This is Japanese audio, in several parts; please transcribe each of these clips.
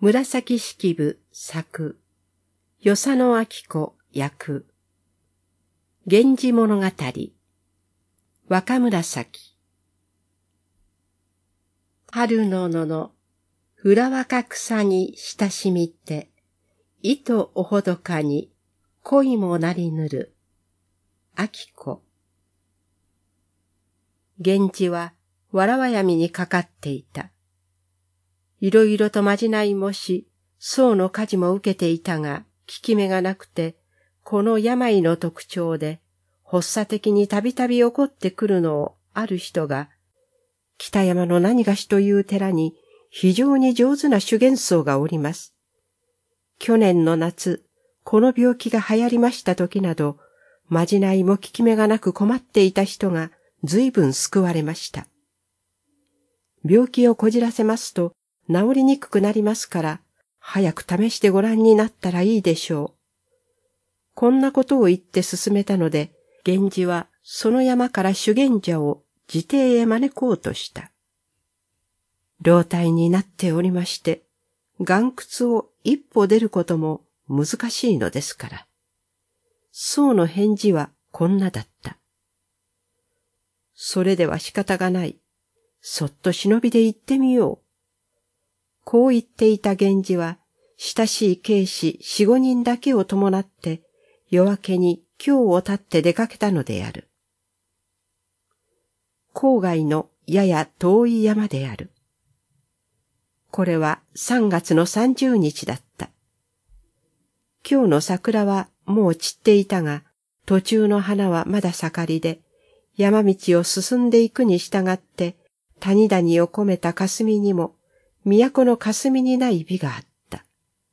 紫式部作、与謝野晶子役、源氏物語、若紫。春の野の浦若草に親しみて、糸おほどかに恋もなりぬる、晶子。源氏はわらわ闇にかかっていた。いろいろとまじないもし、僧の家事も受けていたが、効き目がなくて、この病の特徴で、発作的にたびたび起こってくるのをある人が、北山の何がしという寺に非常に上手な修験僧がおります。去年の夏、この病気が流行りました時など、まじないも効き目がなく困っていた人が随分救われました。病気をこじらせますと、治りにくくなりますから、早く試してご覧になったらいいでしょう。こんなことを言って進めたので、源氏はその山から修験者を自邸へ招こうとした。老体になっておりまして、岩窟を一歩出ることも難しいのですから。僧の返事はこんなだった。それでは仕方がない。そっと忍びで行ってみよう。こう言っていた源氏は、親しい警士四五人だけを伴って、夜明けに京を立って出かけたのである。郊外のやや遠い山である。これは3月の30日だった。今日の桜はもう散っていたが、途中の花はまだ盛りで、山道を進んでいくに従って、谷々を込めた霞にも、都の霞にない美があった。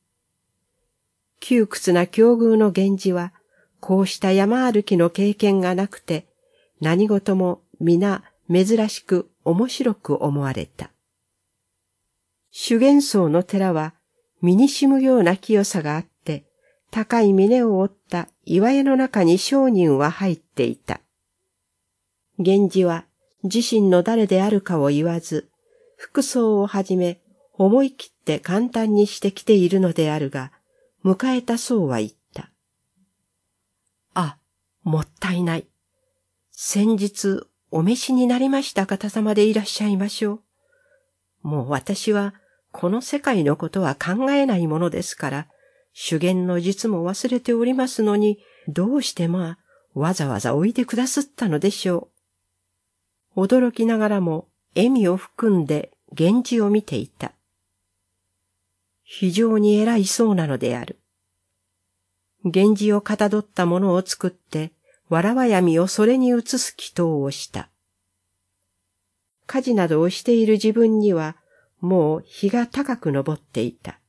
窮屈な境遇の源氏は、こうした山歩きの経験がなくて、何事も皆珍しく面白く思われた。修験僧の寺は、身にしむような清さがあって、高い峰を折った岩屋の中に商人は入っていた。源氏は自身の誰であるかを言わず、服装をはじめ思い切って簡単にしてきているのであるが、迎えた僧は言った。あ、もったいない。先日お召しになりました方様でいらっしゃいましょう。もう私はこの世界のことは考えないものですから、修験の術も忘れておりますのに、どうしてわざわざおいでくだすったのでしょう。驚きながらも笑みを含んで源氏を見ていた。非常に偉いそうなのである。源氏をかたどったものを作って、わらわ闇をそれに移す祈祷をした。家事などをしている自分には、もう日が高く昇っていた。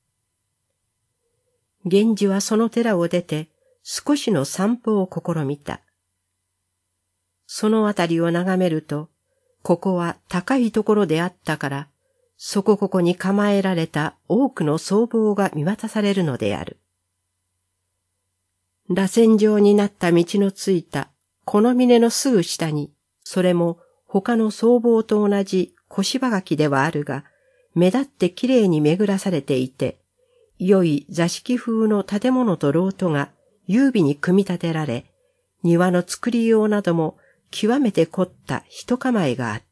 源氏はその寺を出て、少しの散歩を試みた。そのあたりを眺めると、ここは高いところであったから、そこここに構えられた多くの僧帽が見渡されるのである。螺旋状になった道のついたこの峰のすぐ下に、それも他の僧帽と同じ小柴垣ではあるが、目立ってきれいに巡らされていて、良い座敷風の建物と廊下が優美に組み立てられ、庭の作りようなども極めて凝った一構えがあった。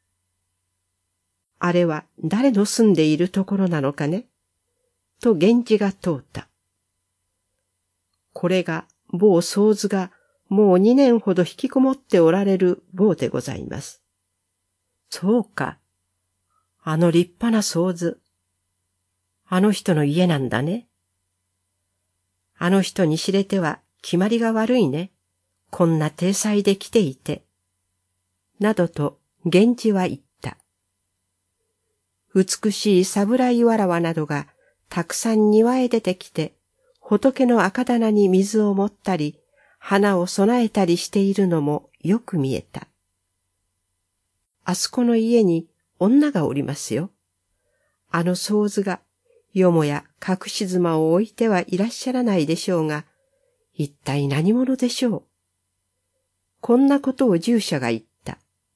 あれは誰の住んでいるところなのかねと源氏が問うた。これが某僧図がもう2年ほど引きこもっておられる坊でございます。そうか。あの立派な僧図。あの人の家なんだね。あの人に知れては決まりが悪いね。こんな体裁で来ていて。などと源氏は言った。美しい侍わらわなどがたくさん庭へ出てきて、仏の赤棚に水を盛ったり、花を供えたりしているのもよく見えた。あそこの家に女がおりますよ。あの僧図が、よもや隠し妻を置いてはいらっしゃらないでしょうが、一体何者でしょう。こんなことを従者が言った。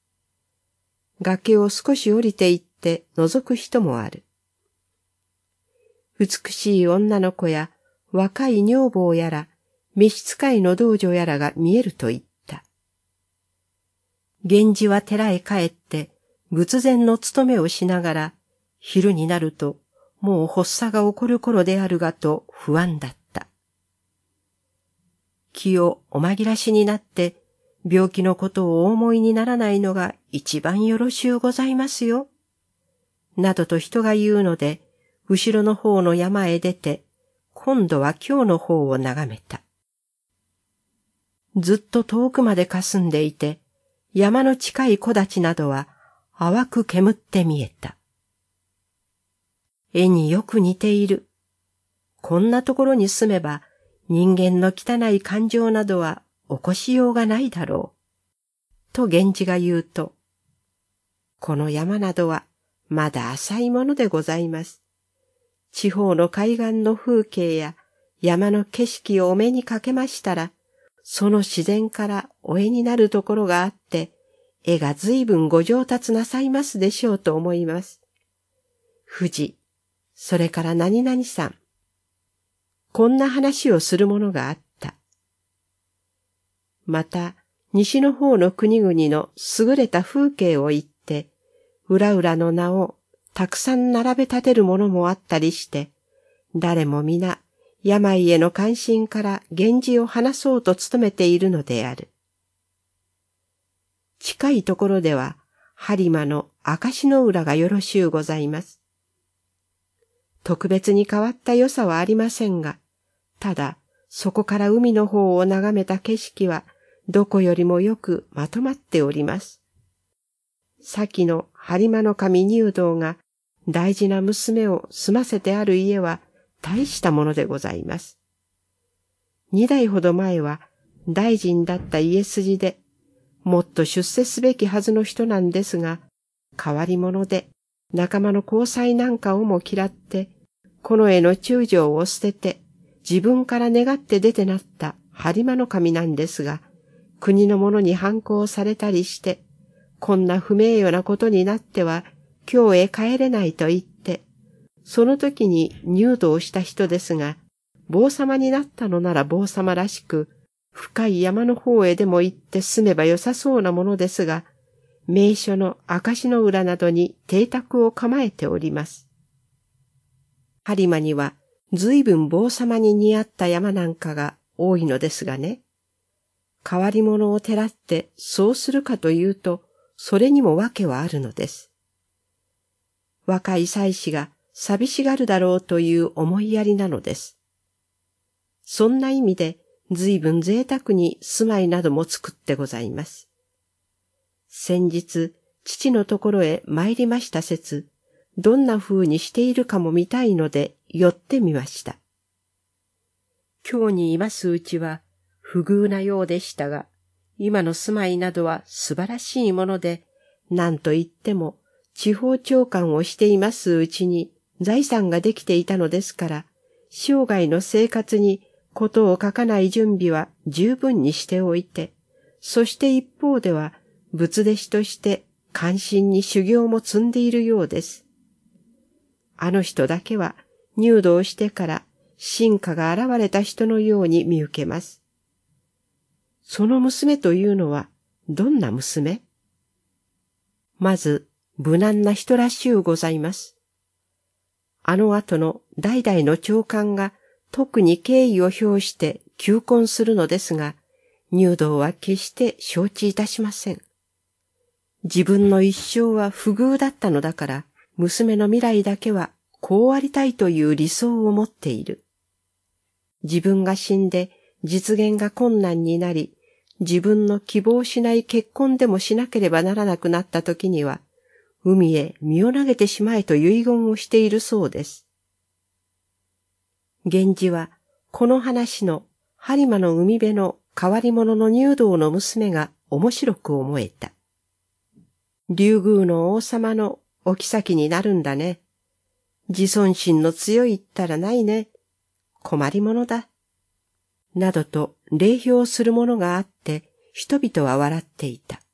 崖を少し降りていって覗く人もある。 美しい女の子や若い女房やら、召使いの道女やらが見えると言った。源氏は寺へ帰って、仏前の務めをしながら、昼になると、もう発作が起こる頃であるがと不安だった。気をお紛らしになって、病気のことをお思いにならないのが一番よろしゅうございますよ。などと人が言うので、後ろの方の山へ出て、今度は京の方を眺めた。ずっと遠くまで霞んでいて、山の近い木立などは淡く煙って見えた。絵によく似ている。こんなところに住めば人間の汚い感情などは起こしようがないだろう。と源氏が言うと、この山などはまだ浅いものでございます。地方の海岸の風景や山の景色をお目にかけましたら、その自然からお絵になるところがあって、絵が随分ご上達なさいますでしょうと思います。富士、それから何々さん。こんな話をするものがあった。また、西の方の国々の優れた風景を言って、裏々の名をたくさん並べ立てるものもあったりして、誰も皆、病への関心から源氏を話そうと努めているのである。近いところでは、播磨の明石の浦がよろしゅうございます。特別に変わった良さはありませんが、ただ、そこから海の方を眺めた景色は、どこよりもよくまとまっております。先の播磨守入道が大事な娘を住ませてある家は大したものでございます。2代ほど前は大臣だった家筋で、もっと出世すべきはずの人なんですが、変わり者で仲間の交際なんかをも嫌って、この絵の中将を捨てて、自分から願って出てなった播磨守なんですが、国の者に反抗されたりして、こんな不名誉なことになっては、京へ帰れないと言って、その時に入道した人ですが、坊様になったのなら坊様らしく、深い山の方へでも行って住めばよさそうなものですが、名所の明石の浦などに邸宅を構えております。播磨には随分坊様に似合った山なんかが多いのですがね、変わり者をてらってそうするかというと、それにも訳はあるのです。若い妻子が寂しがるだろうという思いやりなのです。そんな意味で随分贅沢に住まいなども作ってございます。先日、父のところへ参りました節、どんな風にしているかも見たいので寄ってみました。京にいますうちは不遇なようでしたが、今の住まいなどは素晴らしいもので、何と言っても地方長官をしていますうちに財産ができていたのですから、生涯の生活にことを書かない準備は十分にしておいて、そして一方では仏弟子として関心に修行も積んでいるようです。あの人だけは入道してから真価が現れた人のように見受けます。その娘というのはどんな娘？まず無難な人らしゅうございます。あの後の代々の長官が特に敬意を表して求婚するのですが、入道は決して承知いたしません。自分の一生は不遇だったのだから、娘の未来だけはこうありたいという理想を持っている。自分が死んで実現が困難になり、自分の希望しない結婚でもしなければならなくなった時には、海へ身を投げてしまえと遺言をしているそうです。源氏は、この話の播磨の海辺の変わり者の入道の娘が面白く思えた。竜宮の王様のお妃になるんだね。自尊心の強いったらないね。困り者だ。などと礼評するものがあって、人々は笑っていた。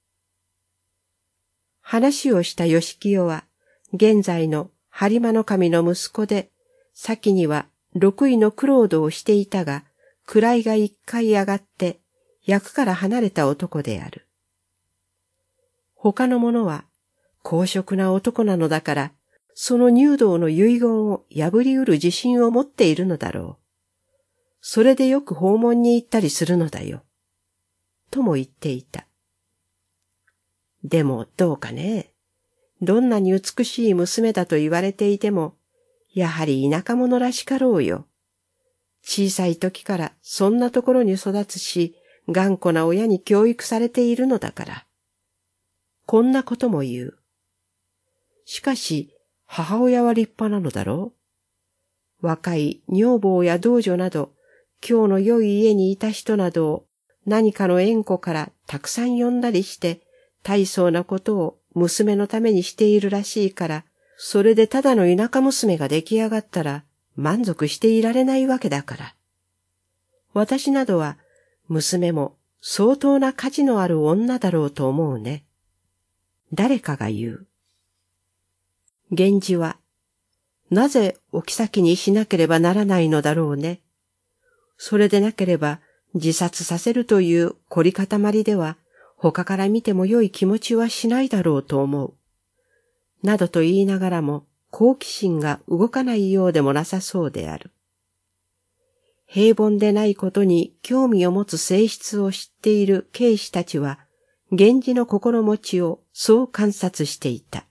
話をした義清は、現在の播磨守の息子で、 先には6位のクロードをしていたが、位が1回上がって役から離れた男である。他の者は、公職な男なのだから、その入道の遺言を破り得る自信を持っているのだろう。それでよく訪問に行ったりするのだよ。とも言っていた。でもどうかね。どんなに美しい娘だと言われていても、やはり田舎者らしかろうよ。小さい時からそんなところに育つし、頑固な親に教育されているのだから。こんなことも言う。しかし、母親は立派なのだろう。若い女房や道女など、今日の良い家にいた人などを何かの縁故からたくさん呼んだりして、大層なことを娘のためにしているらしいから、それでただの田舎娘が出来上がったら満足していられないわけだから。私などは娘も相当な価値のある女だろうと思うね。誰かが言う。源氏は、なぜお妃にしなければならないのだろうね。それでなければ自殺させるという凝り固まりでは他から見ても良い気持ちはしないだろうと思う。などと言いながらも好奇心が動かないようでもなさそうである。平凡でないことに興味を持つ性質を知っている警視たちは源氏の心持ちをそう観察していた。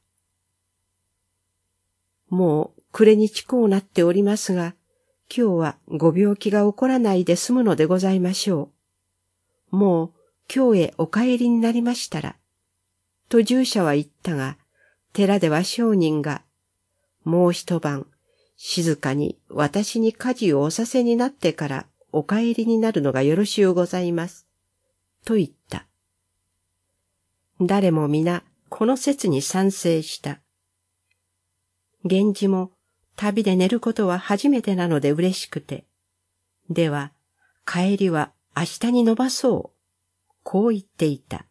もう暮れに近うなっておりますが、今日はご病気が起こらないで済むのでございましょう。もう京へお帰りになりましたら、と従者は言ったが、寺では商人が、もう一晩、静かに私に家事をおさせになってからお帰りになるのがよろしゅうございます。と言った。誰も皆この説に賛成した。源氏も旅で寝ることは初めてなので嬉しくて、では帰りは明日に延ばそう。こう言っていた。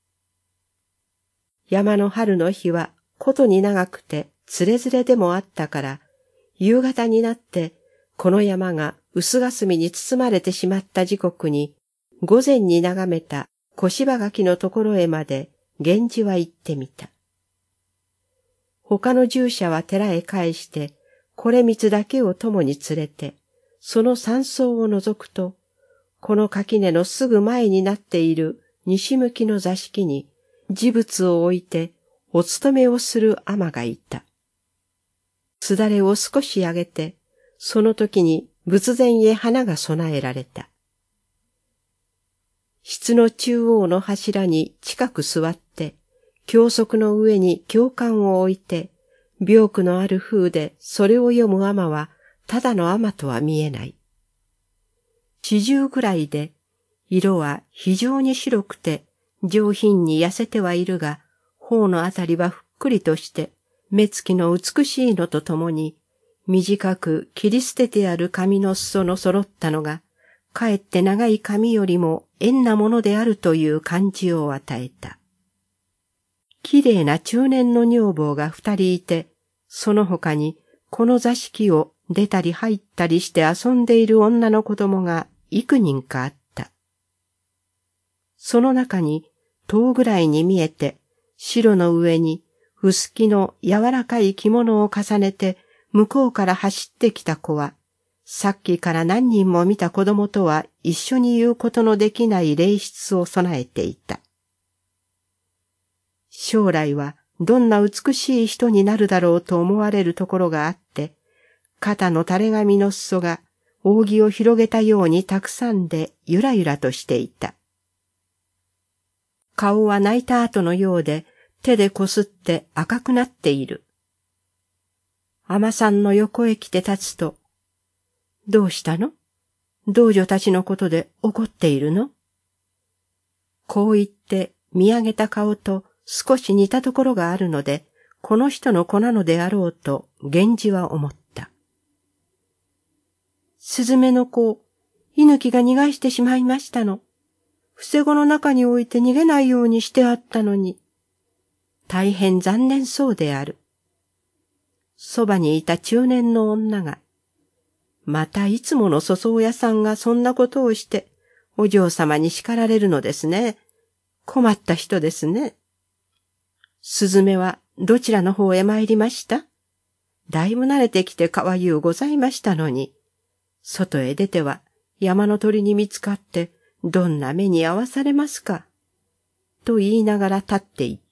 山の春の日はことに長くてつれづれでもあったから、夕方になってこの山が薄霞に包まれてしまった時刻に、午前に眺めた小柴垣のところへまで源氏は行ってみた。他の従者は寺へ帰して、これ光だけを共に連れて、その山荘を覗くと、この垣根のすぐ前になっている西向きの座敷に、事物を置いてお勤めをする尼がいた。すだれを少し上げて、その時に仏前へ花が供えられた。室の中央の柱に近く座って、教則の上に教官を置いて、病苦のある風でそれを読む尼は、ただの尼とは見えない。40ぐらいで、色は非常に白くて、上品に痩せてはいるが、頬のあたりはふっくりとして、目つきの美しいのとともに、短く切り捨ててある髪の裾の揃ったのが、かえって長い髪よりも縁なものであるという感じを与えた。きれいな中年の女房が2人いて、その他にこの座敷を出たり入ったりして遊んでいる女の子供が幾人かあった。その中に塔ぐらいに見えて、白の上に薄木の柔らかい着物を重ねて向こうから走ってきた子は、さっきから何人も見た子供とは一緒に言うことのできない礼質を備えていた。将来はどんな美しい人になるだろうと思われるところがあって、肩の垂れ髪の裾が扇を広げたようにたくさんでゆらゆらとしていた。顔は泣いた後のようで手でこすって赤くなっている。尼さんの横へ来て立つと、どうしたの？道女たちのことで怒っているの？こう言って見上げた顔と少し似たところがあるので、この人の子なのであろうと源氏は思った。スズメの子を猪木が逃がしてしまいましたの。伏せ子の中に置いて逃げないようにしてあったのに。大変残念そうである。そばにいた中年の女がまたいつもの粗相屋さんがそんなことをして、お嬢様に叱られるのですね。困った人ですね。すずめはどちらの方へ参りました？だいぶ慣れてきてかわゆうございましたのに、外へ出ては山の鳥に見つかってどんな目に遭わされますか。と言いながら立っていった。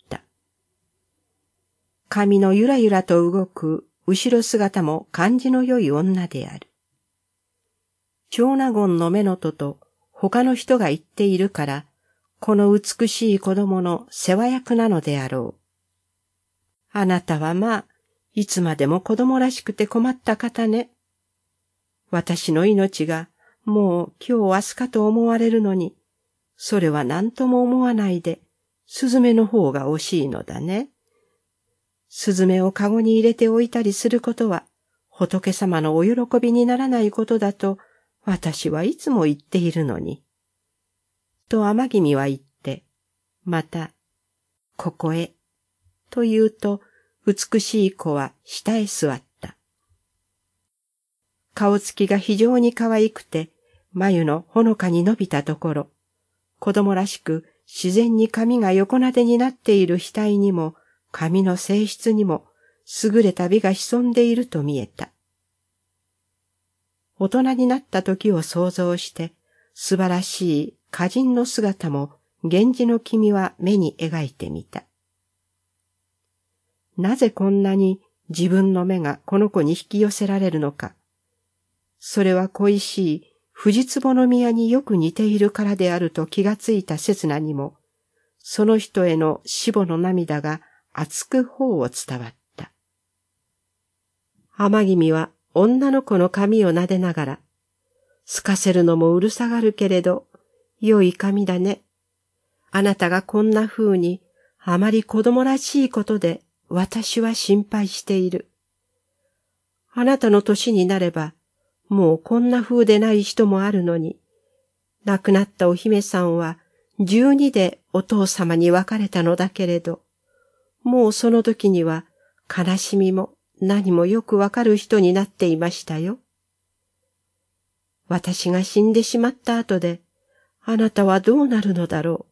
髪のゆらゆらと動く後ろ姿も感じの良い女である。長納言の乳母と他の人が言っているから、この美しい子供の世話役なのであろう。あなたはまあ、いつまでも子供らしくて困った方ね。私の命がもう今日明日かと思われるのに、それは何とも思わないで、スズメの方が惜しいのだね。スズメをかごに入れておいたりすることは、仏様のお喜びにならないことだと、私はいつも言っているのに。と天君は言って、また、ここへ、と言うと、美しい子は下へ座った。顔つきが非常に可愛くて、眉のほのかに伸びたところ、子供らしく自然に髪が横なでになっている額にも、髪の性質にも、優れた美が潜んでいると見えた。大人になった時を想像して、素晴らしい歌人の姿も、源氏の君は目に描いてみた。なぜこんなに自分の目がこの子に引き寄せられるのか。それは恋しい藤壺の宮によく似ているからであると気がついた刹那にも、その人への死母の涙が熱く頬を伝わった。天君は女の子の髪を撫でながら、すかせるのもうるさがるけれど、良い髪だね。あなたがこんな風に、あまり子供らしいことで、私は心配している。あなたの年になれば、もうこんな風でない人もあるのに、亡くなったお姫さんは12でお父様に別れたのだけれど、もうその時には悲しみも何もよくわかる人になっていましたよ。私が死んでしまった後で、あなたはどうなるのだろ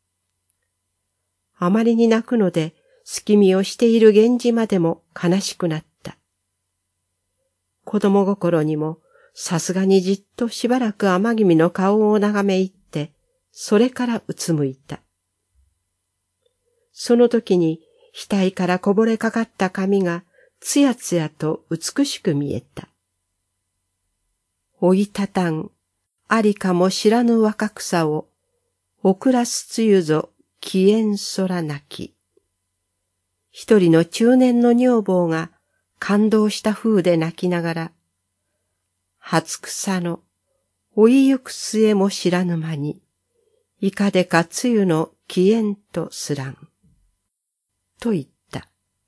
う。あまりに泣くので、隙見をしている源氏までも悲しくなった。子供心にもさすがにじっとしばらく天君の顔を眺め入って、それからうつむいた。その時に額からこぼれかかった髪がつやつやと美しく見えた。おいたたん、ありかも知らぬ若草を、おくらすつゆぞ、きえん空なき。一人の中年の女房が感動した風で泣きながら、初草の追いゆく末も知らぬ間に、いかでか梅雨のきえんとすらん。と言った。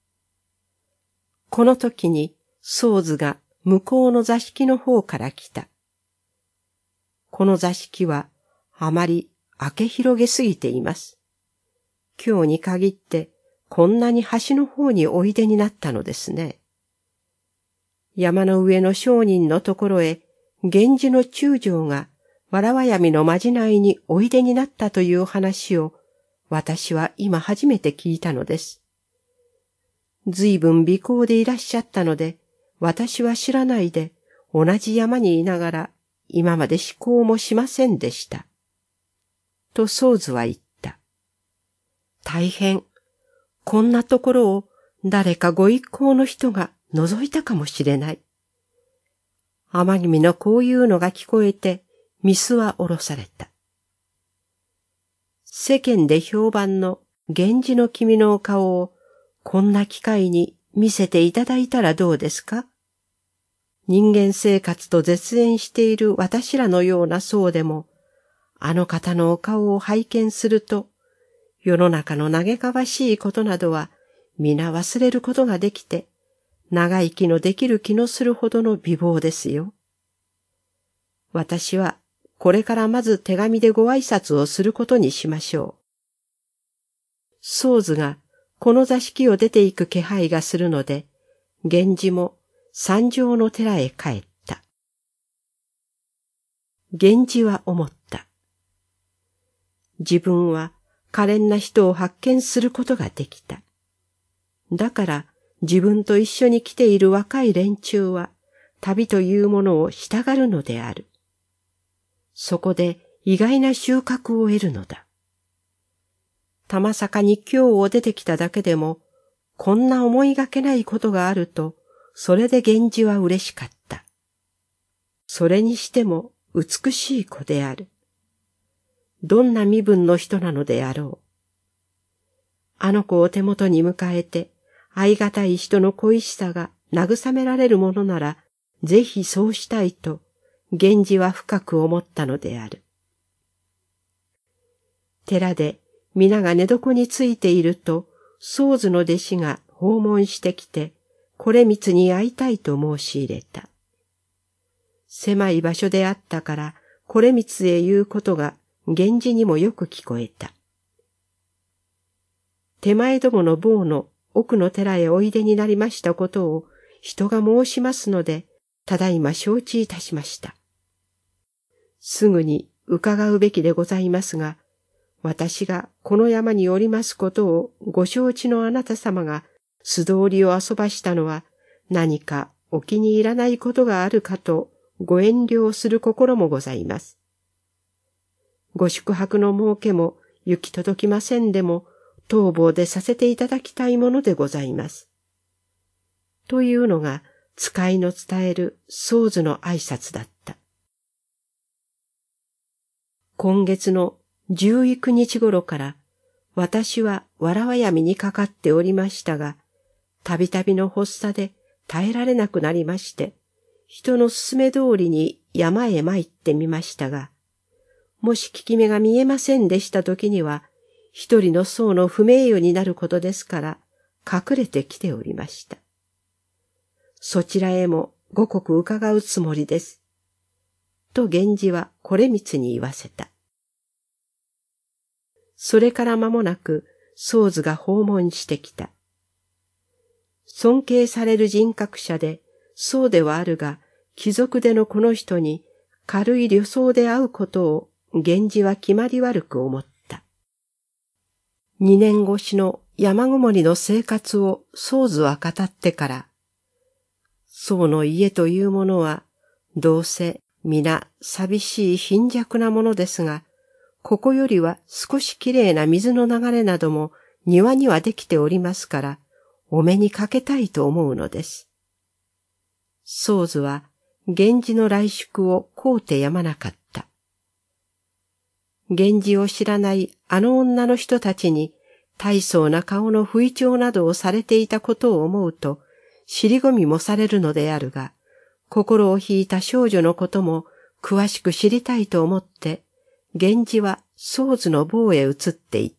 この時に宗図が向こうの座敷の方から来た。この座敷はあまり明け広げすぎています。今日に限ってこんなに橋の方においでになったのですね。山の上の商人のところへ、源氏の中将がわらわ闇のまじないにおいでになったという話を、私は今初めて聞いたのです。ずいぶん尾行でいらっしゃったので、私は知らないで、同じ山にいながら、今まで思考もしませんでした。と宗図は言った。大変。こんなところを誰かご一行の人が覗いたかもしれない。天君のこういうのが聞こえて、御簾は下ろされた。世間で評判の源氏の君のお顔をこんな機会に見せていただいたらどうですか？人間生活と絶縁している私らのような僧でも、あの方のお顔を拝見すると、世の中の嘆かわしいことなどは皆忘れることができて、長生きのできる気のするほどの美貌ですよ。私はこれからまず手紙でご挨拶をすることにしましょう。宗図がこの座敷を出て行く気配がするので、源氏も山上の寺へ帰った。 源氏は思った。自分は可憐な人を発見することができた。だから自分と一緒に来ている若い連中は旅というものを従うのである。そこで意外な収穫を得るのだ。たまさかに京を出てきただけでも、こんな思いがけないことがあると、それで源氏は嬉しかった。それにしても美しい子である。どんな身分の人なのであろう。あの子を手元に迎えて、愛がたい人の恋しさが慰められるものなら、ぜひそうしたいと、源氏は深く思ったのである。寺で皆が寝床についていると、僧侶の弟子が訪問してきて、惟光に会いたいと申し入れた。狭い場所であったから、惟光へ言うことが源氏にもよく聞こえた。手前どもの坊の奥の寺へおいでになりましたことを人が申しますので、ただいま承知いたしました。すぐに伺うべきでございますが、私がこの山におりますことをご承知のあなた様が素通りを遊ばしたのは何かお気に入らないことがあるかとご遠慮する心もございます。ご宿泊の儲けも行き届きませんでも当坊でさせていただきたいものでございます。というのが使いの伝える僧侶の挨拶だった。今月の19日頃から私はわらわ闇にかかっておりましたが、たびたびの発作で耐えられなくなりまして、人の勧め通りに山へ参ってみましたが、もし効き目が見えませんでした時には、一人の僧の不名誉になることですから隠れてきておりました。そちらへもご刻伺うつもりです。と源氏は惟光に言わせた。それから間もなく僧侶が訪問してきた。尊敬される人格者で、僧ではあるが、貴族でのこの人に軽い旅僧で会うことを源氏は決まり悪く思った。2年越しの山ごもりの生活を僧侶は語ってから、僧の家というものは、どうせ皆寂しい貧弱なものですが、ここよりは少しきれいな水の流れなども庭にはできておりますから、お目にかけたいと思うのです。僧侶は源氏の来宿を請うてやまなかった。源氏を知らないあの女の人たちに大層な顔の吹聴などをされていたことを思うと、尻込みもされるのであるが、心を引いた少女のことも詳しく知りたいと思って、源氏は僧侶の房へ移っていった。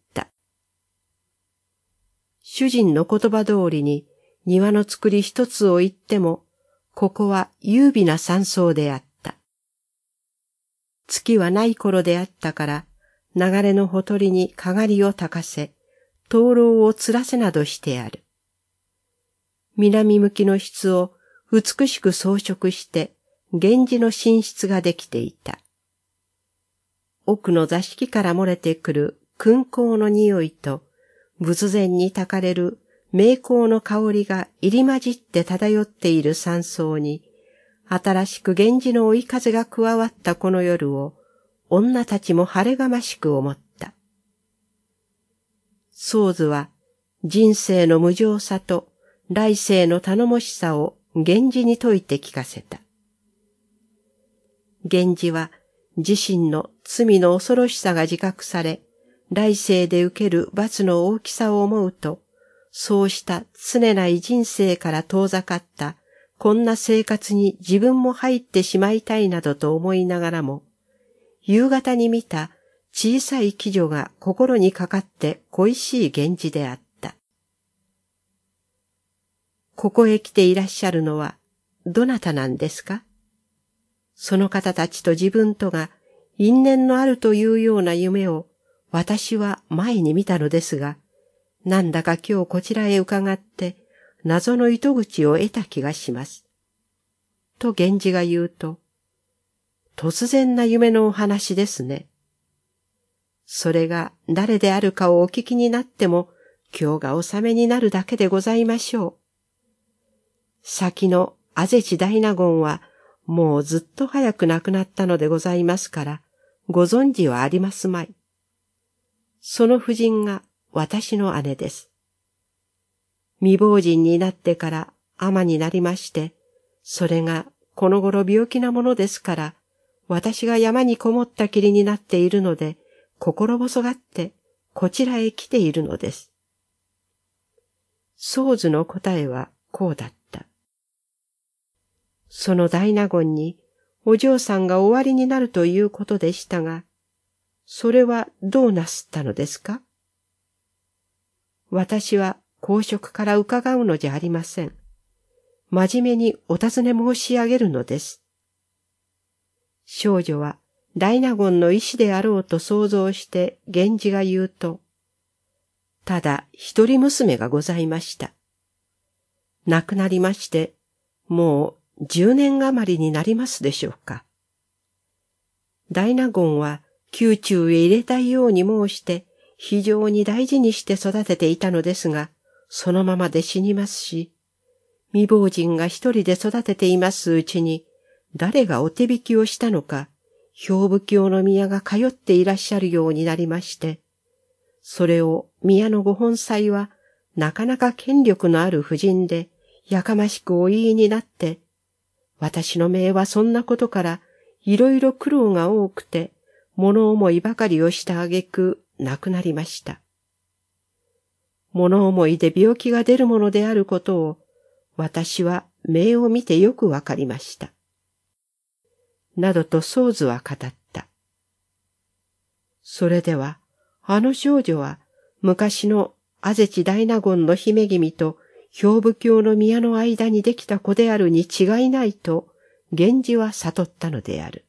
主人の言葉通りに庭の造り一つを言っても、ここは優美な山荘であった。月はない頃であったから、流れのほとりにかがりをたかせ、灯籠を吊らせなどしてある。南向きの室を美しく装飾して、源氏の寝室ができていた。奥の座敷から漏れてくる燻香の匂いと、仏前に焚かれる名香の香りが入り混じって漂っている山荘に、新しく源氏の追い風が加わったこの夜を、女たちも晴れがましく思った。僧侶は、人生の無常さと来世の頼もしさを源氏に説いて聞かせた。源氏は、自身の罪の恐ろしさが自覚され、来世で受ける罰の大きさを思うと、そうした常ない人生から遠ざかったこんな生活に自分も入ってしまいたいなどと思いながらも、夕方に見た小さい鬼女が心にかかって恋しい源氏であった。ここへ来ていらっしゃるのはどなたなんですか？その方たちと自分とが因縁のあるというような夢を私は前に見たのですが、なんだか今日こちらへ伺って謎の糸口を得た気がします。と源氏が言うと、 突然な夢のお話ですね。それが誰であるかをお聞きになっても、今日が納めになるだけでございましょう。先のアゼチ大納言は、もうずっと早く亡くなったのでございますから、ご存知はありますまい。その婦人が私の姉です。未亡人になってから尼になりまして、それがこの頃病気なものですから、私が山にこもったきりになっているので、心細がってこちらへ来ているのです。僧図の答えはこうだった。その大納言にお嬢さんが終わりになるということでしたが、それはどうなすったのですか？私は公職から伺うのじゃありません。真面目にお尋ね申し上げるのです。少女は大納言の意思であろうと想像して源氏が言うと、ただ一人娘がございました。亡くなりまして、もう10年余りになりますでしょうか。大納言は宮中へ入れたいように申して、非常に大事にして育てていたのですが、そのままで死にますし、未亡人が一人で育てていますうちに、誰がお手引きをしたのか、兵部卿の宮が通っていらっしゃるようになりまして、それを宮のご本妻は、なかなか権力のある婦人で、やかましくお言いになって、私の姪はそんなことから、いろいろ苦労が多くて、物思いばかりをした挙句、亡くなりました。物思いで病気が出るものであることを、私は姪を見てよくわかりました。などと僧図は語った。それでは、あの少女は、昔のアゼチ大納言の姫君と兵部卿の宮の間にできた子であるに違いないと、源氏は悟ったのである。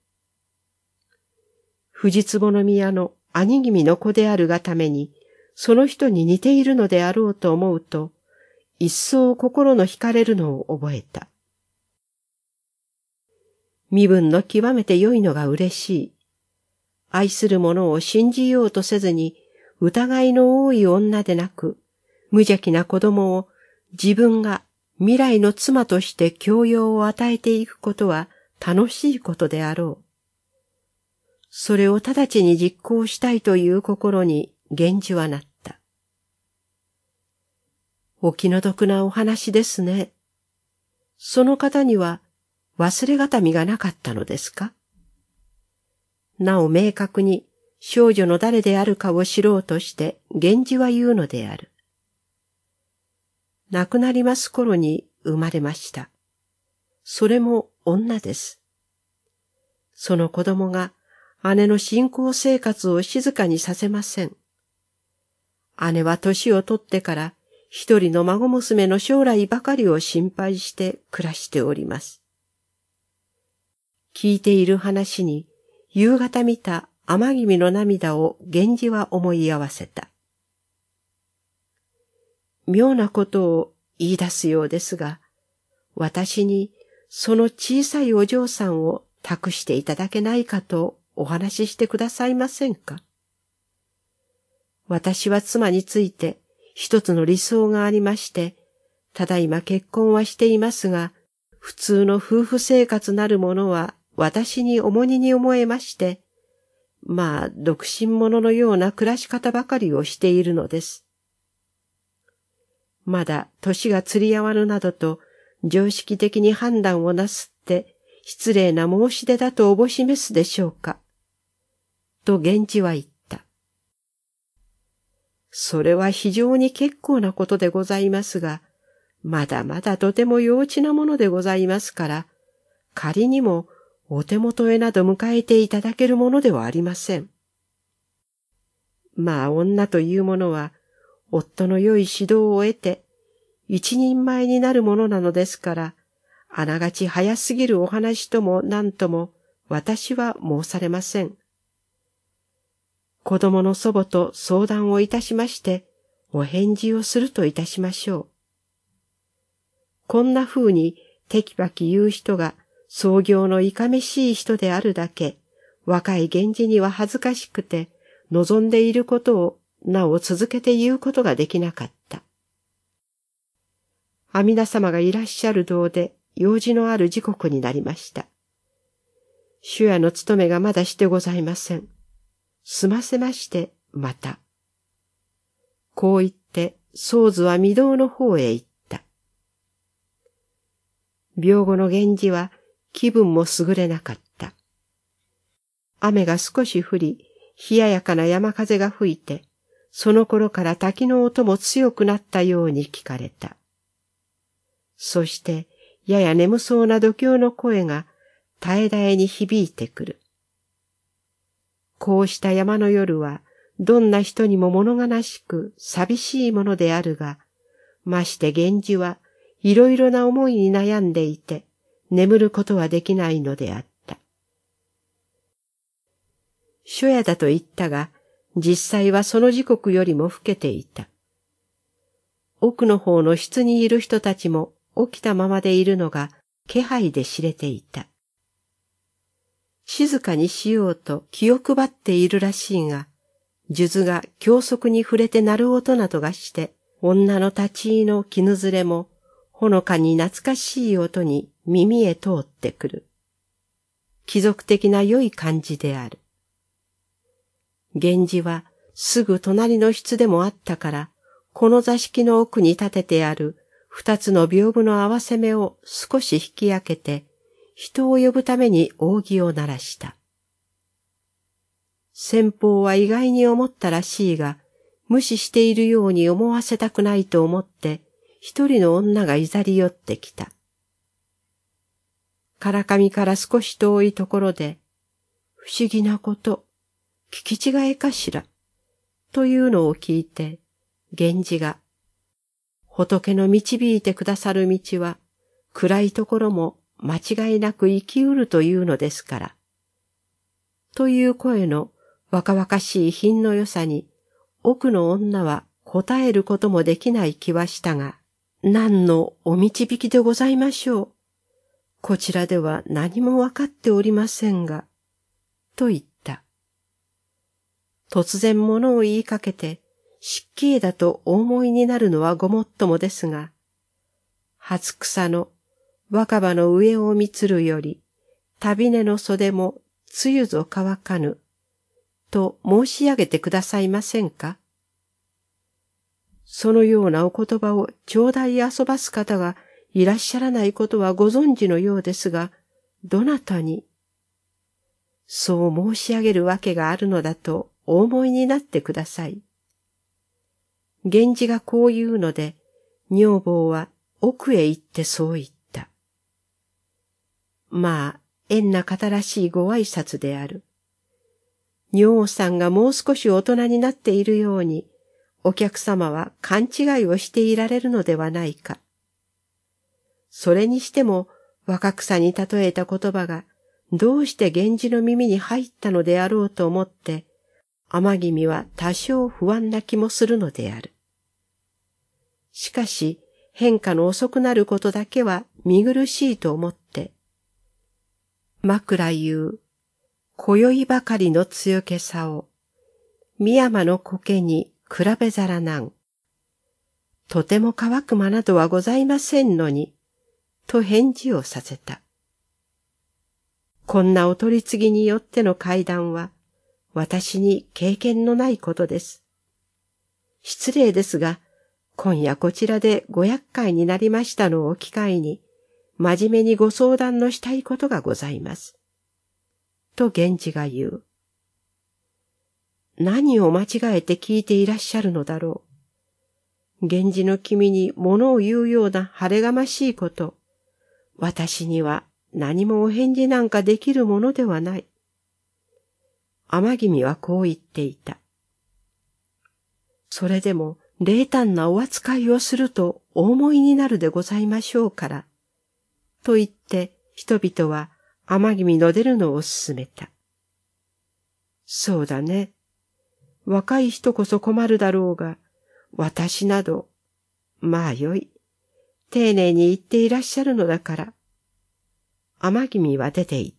藤壺の宮の兄君の子であるがために、その人に似ているのであろうと思うと、一層心の惹かれるのを覚えた。身分の極めて良いのが嬉しい。愛する者を信じようとせずに、疑いの多い女でなく、無邪気な子供を自分が未来の妻として教養を与えていくことは楽しいことであろう。それを直ちに実行したいという心に源氏はなった。お気の毒なお話ですね。その方には忘れがたみがなかったのですか？なお明確に少女の誰であるかを知ろうとして源氏は言うのである。亡くなります頃に生まれました。それも女です。その子供が姉の信仰生活を静かにさせません。姉は年を取ってから一人の孫娘の将来ばかりを心配して暮らしております。聞いている話に夕方見た天君の涙を源氏は思い合わせた。妙なことを言い出すようですが、私にその小さいお嬢さんを託していただけないかとお話ししてくださいませんか。私は妻について一つの理想がありまして、ただいま結婚はしていますが、普通の夫婦生活なるものは私に重荷に思えまして、独身者のような暮らし方ばかりをしているのです。まだ年が釣り合わぬなどと常識的に判断をなすって失礼な申し出だとおぼしめすでしょうか。と源氏は言った。それは非常に結構なことでございますが、まだまだとても幼稚なものでございますから、仮にもお手元へなど迎えていただけるものではありません。女というものは、夫の良い指導を得て、一人前になるものなのですから、あながち早すぎるお話とも何とも、私は申されません。子供の祖母と相談をいたしまして、お返事をするといたしましょう。こんな風にテキパキ言う人が、 創業のいかめしい人であるだけ、若い源氏には恥ずかしくて、望んでいることをなお続けて言うことができなかった。阿弥陀様がいらっしゃる堂で用事のある時刻になりました。主屋の務めがまだしてございません。済ませましてまた。こう言って僧図は御堂の方へ行った。病後の源氏は気分も優れなかった。雨が少し降り、冷ややかな山風が吹いて、その頃から滝の音も強くなったように聞かれた。そして、やや眠そうな度胸の声が絶え絶えに響いてくる。こうした山の夜は、どんな人にも物悲しく寂しいものであるが、まして源氏はいろいろな思いに悩んでいて、眠ることはできないのであった。初夜だと言ったが、実際はその時刻よりも更けていた。奥の方の室にいる人たちも起きたままでいるのが気配で知れていた。静かにしようと気を配っているらしいが、数珠が教則に触れて鳴る音などがして、女の立ち居の絹ずれも、ほのかに懐かしい音に耳へ通ってくる。貴族的な良い感じである。源氏はすぐ隣の室でもあったから、この座敷の奥に立ててある二つの屏風の合わせ目を少し引き開けて、人を呼ぶために扇を鳴らした。先方は意外に思ったらしいが、無視しているように思わせたくないと思って、一人の女がいざり寄ってきた。唐上から少し遠いところで、不思議なこと、聞き違いかしら、というのを聞いて、源氏が、仏の導いてくださる道は、暗いところも間違いなく生きうるというのですから。という声の若々しい品の良さに、奥の女は答えることもできない気はしたが、何のお導きでございましょう。こちらでは何もわかっておりませんが、と言った。突然物を言いかけて、失敬だとお思いになるのはごもっともですが、初草の若葉の上を見つるより、旅根の袖もつゆぞ乾かぬ、と申し上げてくださいませんか。そのようなお言葉を頂戴遊ばす方がいらっしゃらないことはご存知のようですが、どなたに、そう申し上げるわけがあるのだとお思いになってください。源氏がこう言うので、女房は奥へ行ってそう言った。まあ、縁な方らしいご挨拶である。女王さんがもう少し大人になっているように、お客様は勘違いをしていられるのではないか。それにしても若草に例えた言葉がどうして源氏の耳に入ったのであろうと思って、天君は多少不安な気もするのである。しかし変化の遅くなることだけは見苦しいと思って、枕言う、今宵ばかりの強気さを、深山の苔に比べざらなん。とても乾く間などはございませんのに、と返事をさせた。こんなお取り次ぎによっての会談は、私に経験のないことです。失礼ですが、今夜こちらでご厄介になりましたのを機会に、真面目にご相談のしたいことがございます。と源氏が言う。何を間違えて聞いていらっしゃるのだろう。源氏の君に物を言うような晴れがましいこと、私には何もお返事なんかできるものではない。天君はこう言っていた。それでも冷淡なお扱いをするとお思いになるでございましょうから。と言って人々は天君の出るのを勧めた。そうだね。若い人こそ困るだろうが、私など、まあよい。丁寧に言っていらっしゃるのだから。 天君は出て行った。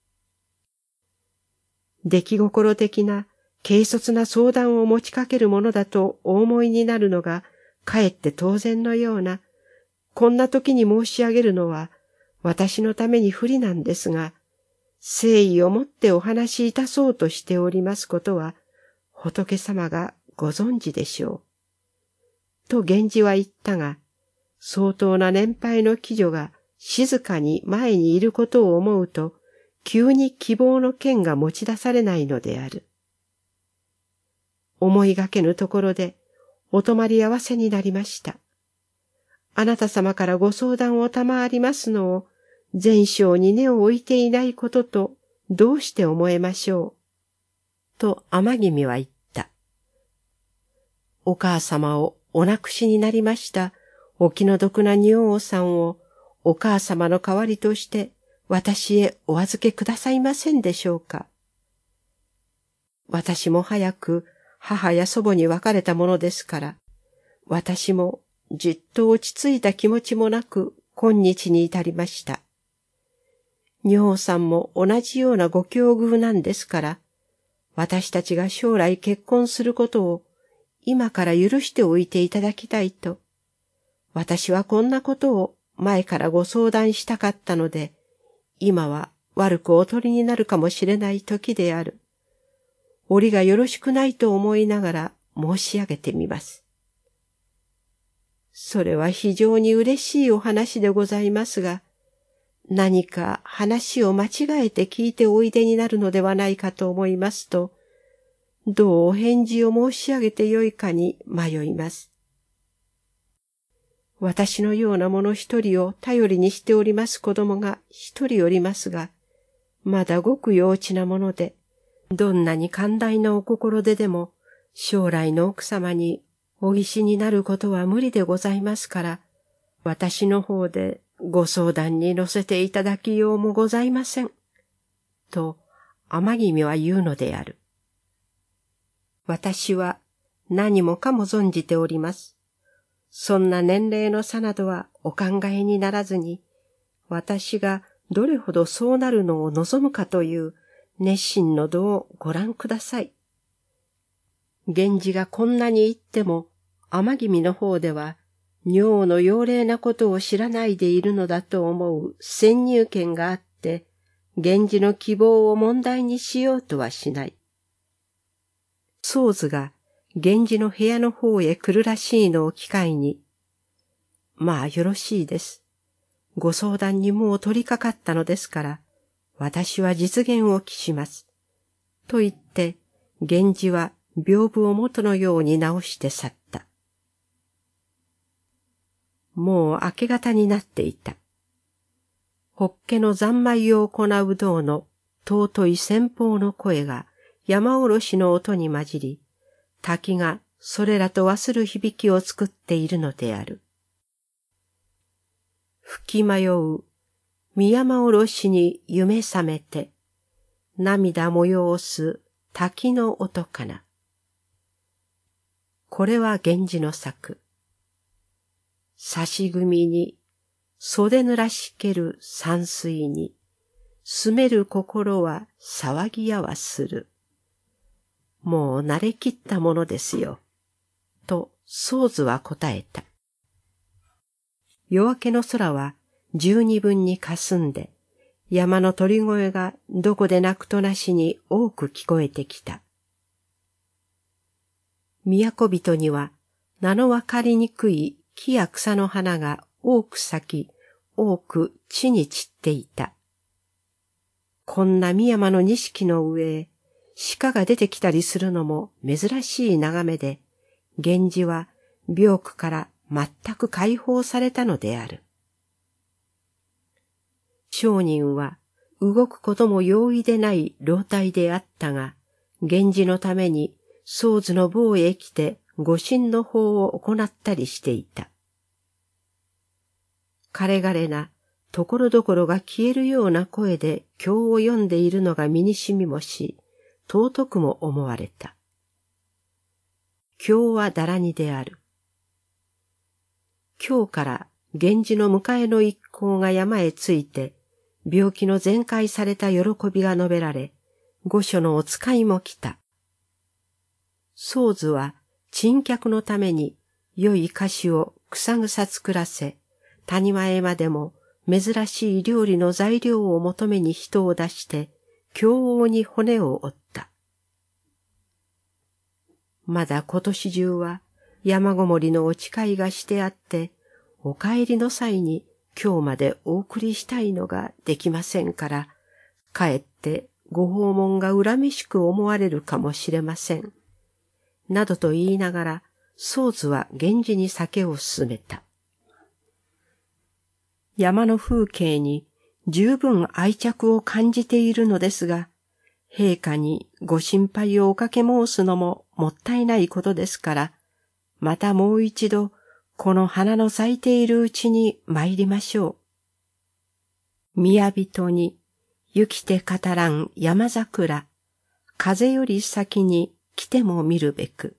出来心的な軽率な相談を持ちかけるものだとお思いになるのがかえって当然のような、こんな時に申し上げるのは私のために不利なんですが、誠意をもってお話しいたそうとしておりますことは仏様がご存知でしょう。と源氏は言ったが、相当な年配の貴女が静かに前にいることを思うと、急に希望の剣が持ち出されないのである。思いがけぬところでお泊まり合わせになりました。あなた様からご相談を賜りますのを、前生に根を置いていないこととどうして思えましょう。と天君は言った。お母様をお亡くしになりましたお気の毒な仁王さんをお母様の代わりとして私へお預けくださいませんでしょうか。私も早く母や祖母に別れたものですから、私もじっと落ち着いた気持ちもなく今日に至りました。仁王さんも同じようなご境遇なんですから、私たちが将来結婚することを今から許しておいていただきたいと、私はこんなことを前からご相談したかったので、今は悪くお取りになるかもしれない時である。折がよろしくないと思いながら申し上げてみます。それは非常に嬉しいお話でございますが、何か話を間違えて聞いておいでになるのではないかと思いますと、どうお返事を申し上げてよいかに迷います。私のような者一人を頼りにしております子供が一人おりますが、まだごく幼稚なもので、どんなに寛大なお心ででも、将来の奥様におぎしになることは無理でございますから、私の方でご相談に乗せていただきようもございません。と、天君は言うのである。私は何もかも存じております。そんな年齢の差などはお考えにならずに、私がどれほどそうなるのを望むかという熱心の度をご覧ください。源氏がこんなに言っても、天君の方では、女王の要霊なことを知らないでいるのだと思う先入権があって、源氏の希望を問題にしようとはしない。宗図が源氏の部屋の方へ来るらしいのを機会に、まあよろしいです。ご相談にもう取り掛かったのですから、私は実現を期します。と言って、源氏は屏風を元のように直して去った。もう明け方になっていた。ホッケの三昧を行う道の尊い先方の声が山おろしの音に混じり、滝がそれらと忘る響きを作っているのである。吹き迷う三山おろしに夢覚めて、涙催す滝の音かな。これは源氏の作。差し組に袖濡らしける山水に、澄める心は騒ぎやはする。もう慣れきったものですよ。と宗図は答えた。夜明けの空は十二分に霞んで、山の鳥声がどこで鳴くとなしに多く聞こえてきた。都人には名のわかりにくい木や草の花が多く咲き、多く地に散っていた。こんな深山の錦の上へ鹿が出てきたりするのも珍しい眺めで、源氏は病苦から全く解放されたのである。商人は動くことも容易でない老体であったが、源氏のために宗図の房へ来て御神の法を行ったりしていた。彼々なところどころが消えるような声で経を読んでいるのが身にしみもし、尊くも思われた。経はだらにである。今日から源氏の迎えの一行が山へ着いて、 病気の全快された喜びが述べられ、御所のお使いも来た。僧図は珍客のために良い菓子をぐさぐさ作らせ、谷間へまでも珍しい料理の材料を求めに人を出して、京王に骨を折った。まだ今年中は山ごもりのお誓いがしてあって、お帰りの際に今日までお送りしたいのができませんから、かえってご訪問が恨めしく思われるかもしれません。などと言いながら、僧図は源氏に酒を勧めた。山の風景に十分愛着を感じているのですが、陛下にご心配をおかけ申すのももったいないことですから、またもう一度この花の咲いているうちに参りましょう。宮人に行きて語らん山桜、風より先に来ても見るべく。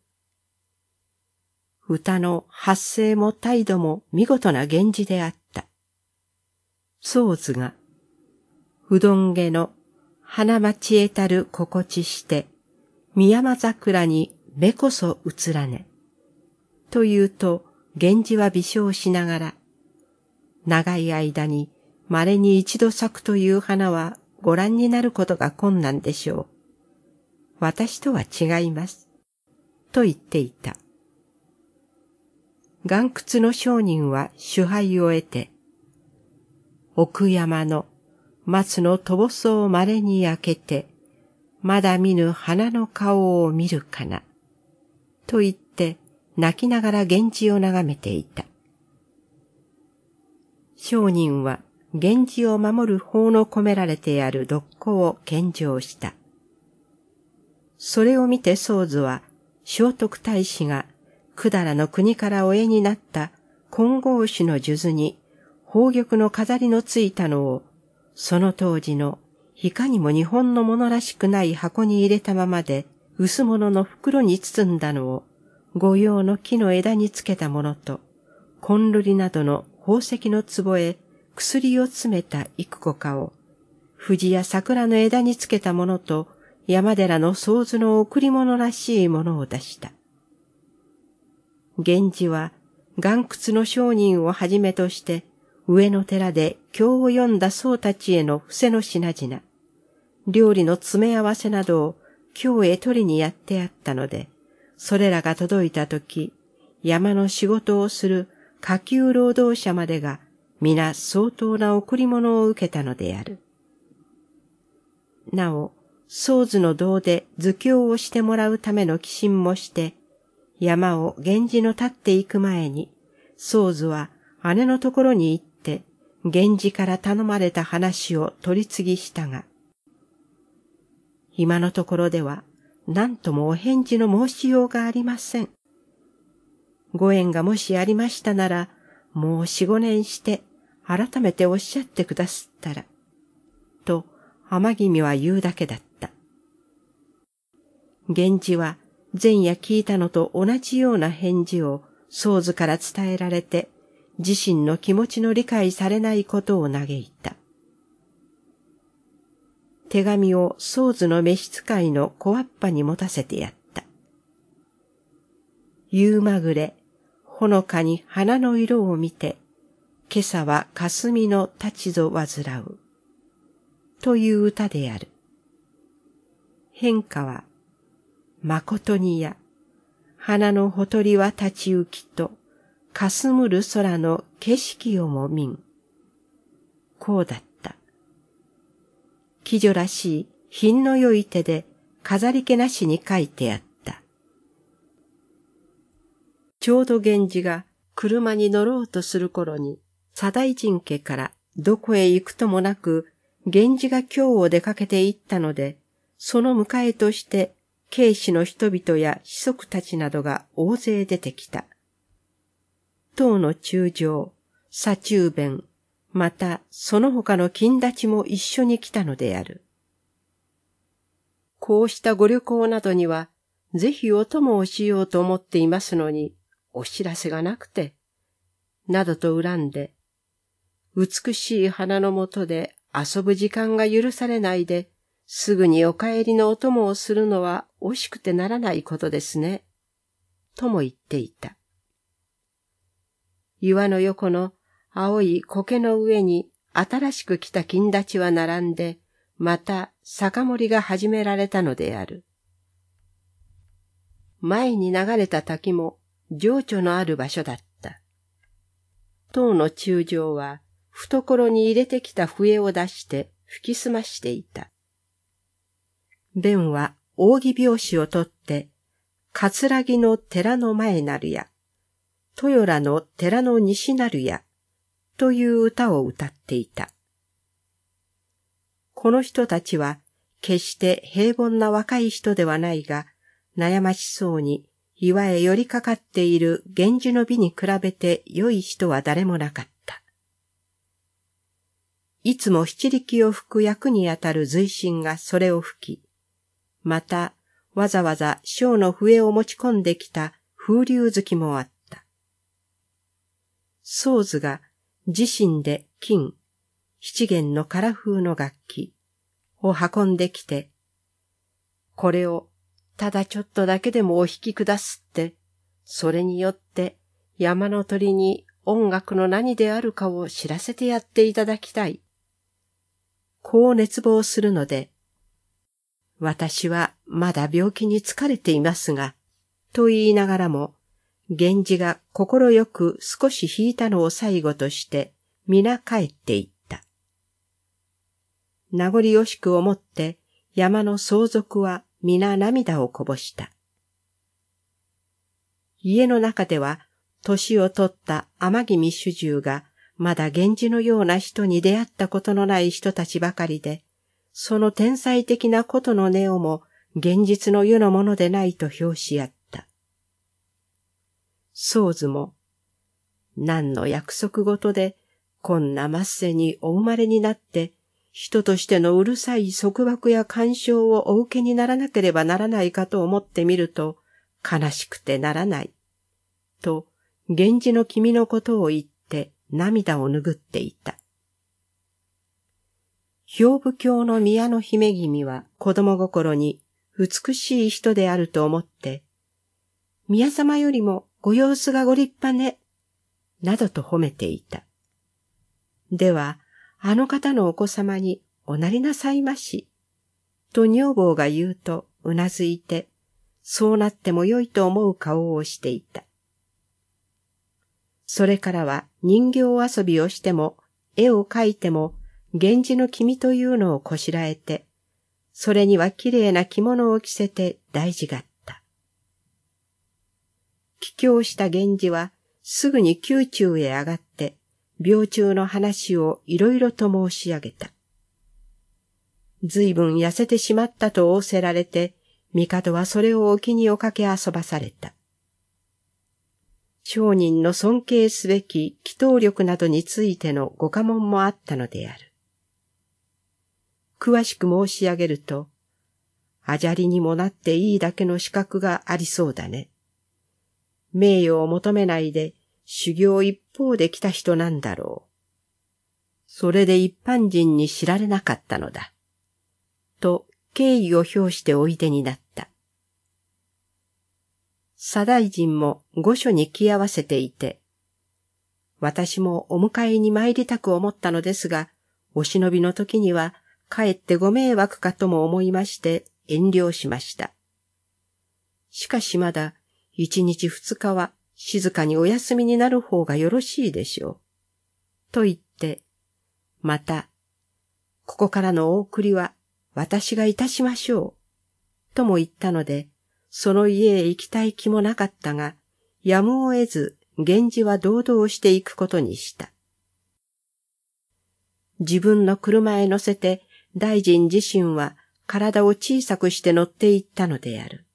歌の発声も態度も見事な源氏であった。僧図が、うどんげの花町へたる心地して、三山桜に目こそ映らね。と言うと、源氏は微笑しながら、長い間に稀に一度咲くという花はご覧になることが困難でしょう。私とは違います。と言っていた。岩窟の商人は酒杯を得て、奥山の松のとぼそを稀に開けて、まだ見ぬ花の顔を見るかな。と言って泣きながら源氏を眺めていた。商人は源氏を守る法の込められてある独語を献上した。それを見て僧図は聖徳太子が百済の国からお得になった金剛種の数珠に宝玉の飾りのついたのを、その当時のいかにも日本のものらしくない箱に入れたままで薄物の袋に包んだのを御用の木の枝につけたものと、金瑠璃などの宝石の壺へ薬を詰めた幾個かを、藤や桜の枝につけたものと、山寺の僧図の贈り物らしいものを出した。源氏は岩窟の商人をはじめとして、上の寺で経を読んだ僧たちへの伏せの品々、料理の詰め合わせなどを京へ取りにやってあったので、それらが届いたとき、山の仕事をする下級労働者までが皆相当な贈り物を受けたのである。なお、僧図の堂で図経をしてもらうための寄進もして、山を源氏の立っていく前に、僧図は姉のところに行って、源氏から頼まれた話を取り次ぎしたが、今のところでは何ともお返事の申しようがありません。ご縁がもしありましたなら、もう4、5年して改めておっしゃってくだすったら、と天君は言うだけだった。源氏は前夜聞いたのと同じような返事を僧図から伝えられて、自身の気持ちの理解されないことを嘆いた。手紙を僧図の召使いの小わっぱに持たせてやった。夕まぐれ、ほのかに花の色を見て、今朝は霞の立ちぞ煩う。という歌である。変化は、誠にや、花のほとりは立ち浮きと、かすむる空の景色をも見ん。こうだった。貴女らしい品の良い手で飾り気なしに書いてあった。ちょうど源氏が車に乗ろうとする頃に、左大臣家からどこへ行くともなく、源氏が京を出かけて行ったので、その迎えとして慶氏の人々や子息たちなどが大勢出てきた。唐の中将、左中弁、またその他の金立ちも一緒に来たのである。こうしたご旅行などには、ぜひお供をしようと思っていますのに、お知らせがなくて、などと恨んで、美しい花の下で遊ぶ時間が許されないで、すぐにお帰りのお供をするのは惜しくてならないことですね。とも言っていた。岩の横の青い苔の上に新しく来た金立ちは並んで、また酒盛りが始められたのである。前に流れた滝も情緒のある場所だった。塔の中将は懐に入れてきた笛を出して吹き澄ましていた。弁は扇拍子を取って、葛城の寺の前なるや、豊良の寺の西なるや、という歌を歌っていた。この人たちは決して平凡な若い人ではないが、悩ましそうに岩へ寄りかかっている源氏の美に比べて良い人は誰もなかった。いつも七力を吹く役にあたる随身がそれを吹き、またわざわざ小の笛を持ち込んできた風流好きもあった。僧図が自身で金、七弦の唐風の楽器を運んできて、これをただちょっとだけでもお弾き下すって、それによって山の鳥に音楽の何であるかを知らせてやっていただきたい。こう熱望するので、私はまだ病気に疲れていますが、と言いながらも、源氏が心よく少し引いたのを最後として、皆帰っていった。名残惜しく思って、山の相続は皆涙をこぼした。家の中では、年を取った天君主従が、まだ源氏のような人に出会ったことのない人たちばかりで、その天才的なことのネオも現実の世のものでないと評し合った。僧図も、何の約束事でこんな末世にお生まれになって、人としてのうるさい束縛や干渉をお受けにならなければならないかと思ってみると、悲しくてならない。と、源氏の君のことを言って涙を拭っていた。兵部教の宮の姫君は子供心に美しい人であると思って、宮様よりもご様子がご立派ね、などと褒めていた。では、あの方のお子様におなりなさいまし、と女房が言うとうなずいて、そうなってもよいと思う顔をしていた。それからは人形遊びをしても、絵を描いても、源氏の君というのをこしらえて、それにはきれいな着物を着せて大事がった。帰郷した源氏はすぐに宮中へ上がって、病中の話をいろいろと申し上げた。ずいぶん痩せてしまったと仰せられて、帝はそれをお気におかけ遊ばされた。商人の尊敬すべき祈祷力などについてのご下問もあったのである。詳しく申し上げると、あじゃりにもなっていいだけの資格がありそうだね。名誉を求めないで修行一方で来た人なんだろう。それで一般人に知られなかったのだ。と敬意を表しておいでになった。左大臣も御所に来合わせていて、私もお迎えに参りたく思ったのですが、お忍びの時にはかえってご迷惑かとも思いまして遠慮しました。しかしまだ1日2日は静かにお休みになる方がよろしいでしょう。と言って、また、ここからのお送りは私がいたしましょう。とも言ったので、その家へ行きたい気もなかったが、やむを得ず源氏は堂々していくことにした。自分の車へ乗せて大臣自身は体を小さくして乗って行ったのである。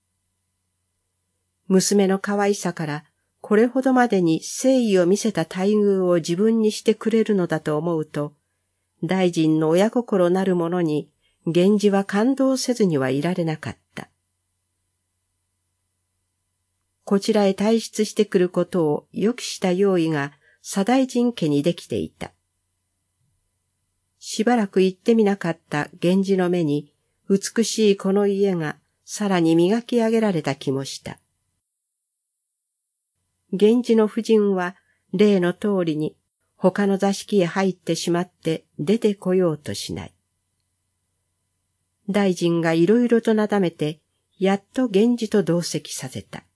娘の可愛さからこれほどまでに誠意を見せた待遇を自分にしてくれるのだと思うと、大臣の親心なるものに源氏は感動せずにはいられなかった。こちらへ退出してくることを予期した用意が左大臣家にできていた。 しばらく行ってみなかった源氏の目に、美しいこの家がさらに磨き上げられた気もした。源氏の夫人は例の通りに他の座敷へ入ってしまって出てこようとしない。大臣がいろいろとなだめて、やっと源氏と同席させた。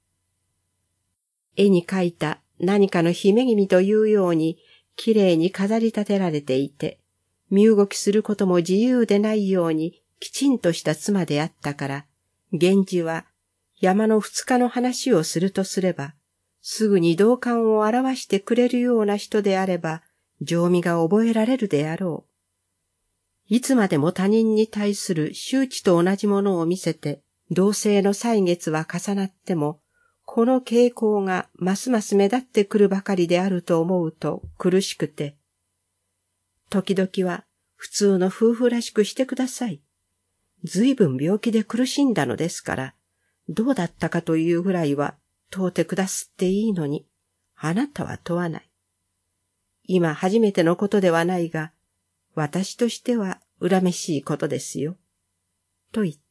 絵に描いた何かの姫君というようにきれいに飾り立てられていて、身動きすることも自由でないようにきちんとした妻であったから、源氏は山の2日の話をするとすれば、すぐに同感を表してくれるような人であれば、情味が覚えられるであろう。いつまでも他人に対する周知と同じものを見せて、同性の歳月は重なっても、この傾向がますます目立ってくるばかりであると思うと苦しくて、時々は普通の夫婦らしくしてください。ずいぶん病気で苦しんだのですから、どうだったかというぐらいは問うてくだすっていいのに、あなたは問わない。今初めてのことではないが、私としては恨めしいことですよ。と言った。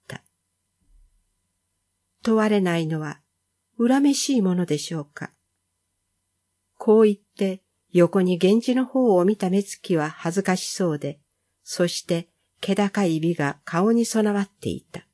問われないのは恨めしいものでしょうか。こう言って、横に源氏の方を見た目つきは恥ずかしそうで、そして気高い美が顔に備わっていた。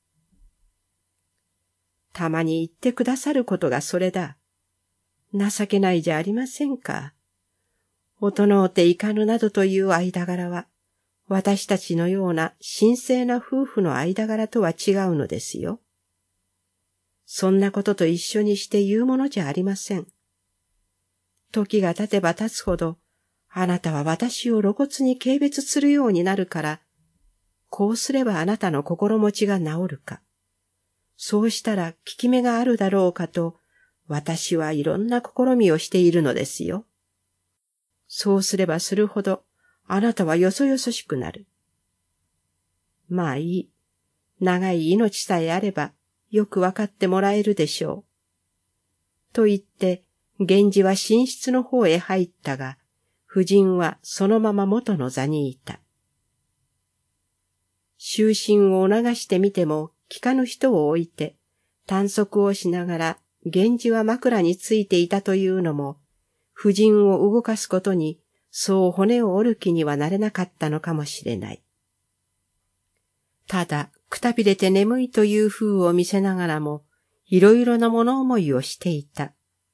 たまに言ってくださることがそれだ。情けないじゃありませんか。おとのうていかぬなどという間柄は、私たちのような神聖な夫婦の間柄とは違うのですよ。そんなことと一緒にして言うものじゃありません。時が経てば経つほど、あなたは私を露骨に軽蔑するようになるから、こうすればあなたの心持ちが治るか。そうしたら効き目があるだろうかと、私はいろんな試みをしているのですよ。そうすればするほど、あなたはよそよそしくなる。まあいい。長い命さえあれば、よくわかってもらえるでしょう。と言って、源氏は寝室の方へ入ったが、夫人はそのまま元の座にいた。就寝を促してみても聞かぬ人を置いて、短足をしながら源氏は枕についていたというのも、夫人を動かすことにそう骨を折る気にはなれなかったのかもしれない。ただ、くたびれて眠いという風を見せながらも、いろいろな物思いをしていた。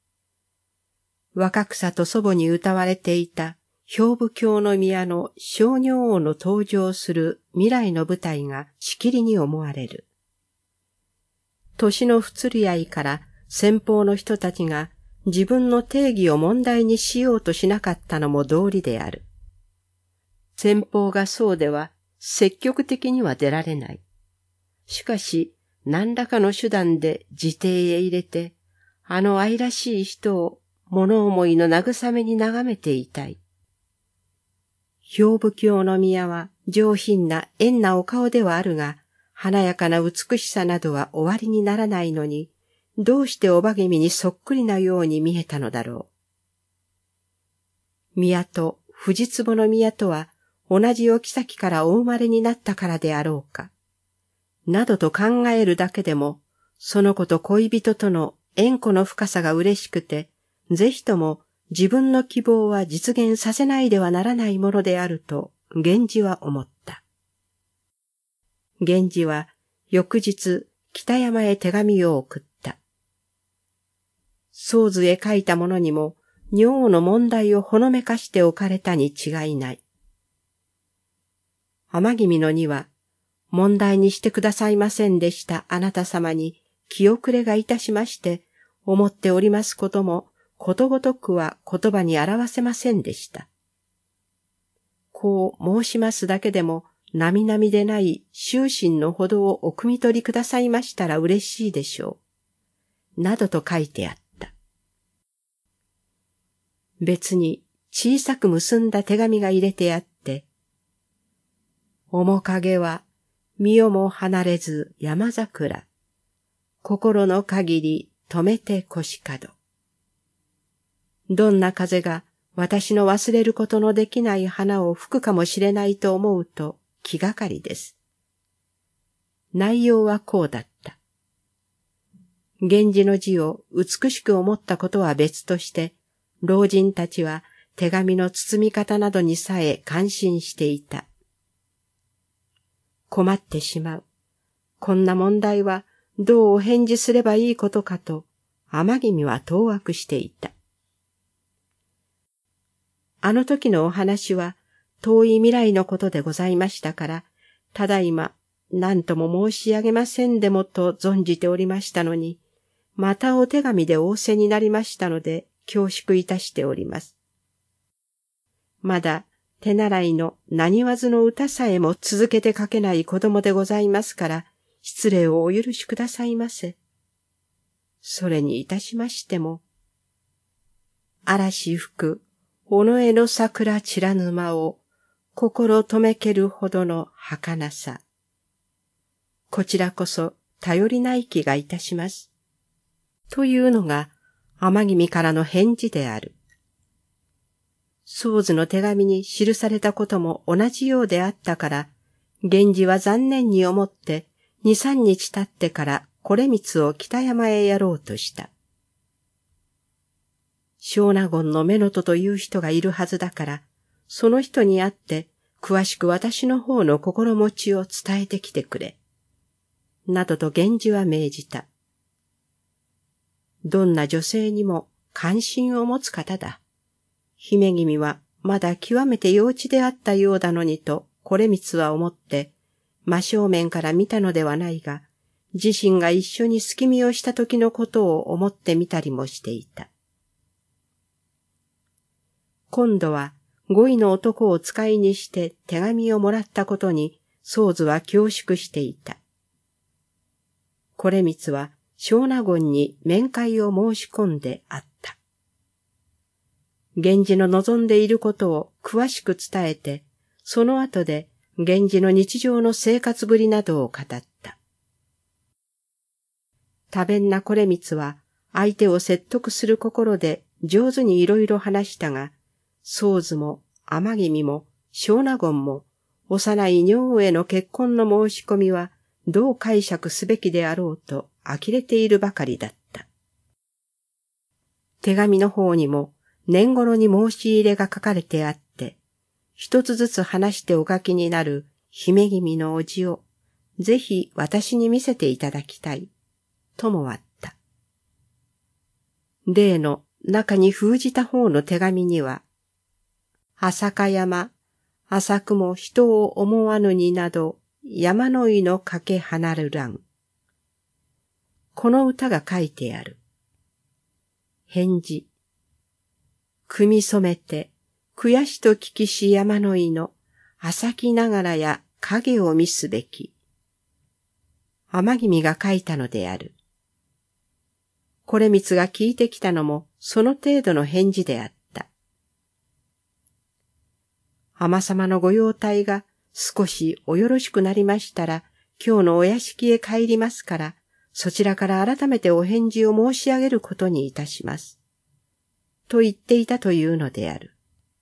若草と祖母に歌われていた兵部京の宮の商女王の登場する未来の舞台がしきりに思われる。年の不釣り合いから先方の人たちが自分の定義を問題にしようとしなかったのも道理である。先方がそうでは積極的には出られない。しかし何らかの手段で自邸へ入れて、あの愛らしい人を物思いの慰めに眺めていたい。兵部京の宮は上品な縁なお顔ではあるが、華やかな美しさなどは終わりにならないのに、どうしておば君にそっくりなように見えたのだろう。宮と藤壺の宮とは同じお妃からお生まれになったからであろうか。などと考えるだけでも、その子と恋人との縁故の深さが嬉しくて、ぜひとも自分の希望は実現させないではならないものであると源氏は思った。源氏は翌日北山へ手紙を送った。宗図へ書いたものにも女王の問題をほのめかしておかれたに違いない。天君のには問題にしてくださいませんでしたあなた様に気遅れがいたしまして思っておりますこともことごとくは言葉に表せませんでした。こう申しますだけでも並々でない終身のほどをお汲み取りくださいましたら嬉しいでしょう。などと書いてあった。別に小さく結んだ手紙が入れてあって、面影は身をも離れず山桜、心の限り止めて腰角。どんな風が私の忘れることのできない花を吹くかもしれないと思うと気がかりです。内容はこうだった。源氏の字を美しく思ったことは別として、老人たちは手紙の包み方などにさえ感心していた。困ってしまう。こんな問題はどうお返事すればいいことかと、天君は当惑していた。あの時のお話は遠い未来のことでございましたから、ただいま何とも申し上げませんでもと存じておりましたのに、またお手紙で仰せになりましたので恐縮いたしております。まだ手習いの何わずの歌さえも続けて書けない子供でございますから、失礼をお許しくださいませ。それにいたしましても、嵐吹く尾上の桜散らぬ間を心止めけるほどの儚さ。こちらこそ頼りない気がいたします。というのが天君からの返事である。宗図の手紙に記されたことも同じようであったから、源氏は残念に思って2、3日経ってからこれ光を北山へやろうとした。小納言の乳母という人がいるはずだから、その人に会って詳しく私の方の心持ちを伝えてきてくれ。などと源氏は命じた。どんな女性にも関心を持つ方だ。姫君はまだ極めて幼稚であったようだのにと、これ光は思って、真正面から見たのではないが、自身が一緒に隙見をした時のことを思ってみたりもしていた。今度は5位の男を使いにして手紙をもらったことに、宗図は恐縮していた。これ光は小納言に面会を申し込んであった。源氏の望んでいることを詳しく伝えて、その後で源氏の日常の生活ぶりなどを語った。多弁なこれ光は相手を説得する心で上手にいろいろ話したが、宗図も天君も小納言も幼い女王への結婚の申し込みはどう解釈すべきであろうと呆れているばかりだった。手紙の方にも年頃に申し入れが書かれてあって、一つずつ話してお書きになる姫君のお字をぜひ私に見せていただきたい、ともあった。例の中に封じた方の手紙には、朝香山、浅くも人を思わぬになど、山の井のかけ離るらん。この歌が書いてある。返事。組み染めて、悔しと聞きし山の井の、浅きながらや影を見すべき。天君が書いたのである。これ光が聞いてきたのも、その程度の返事であった。天様のご容体が少しおよろしくなりましたら、今日のお屋敷へ帰りますから、そちらから改めてお返事を申し上げることにいたします。と言っていたというのである。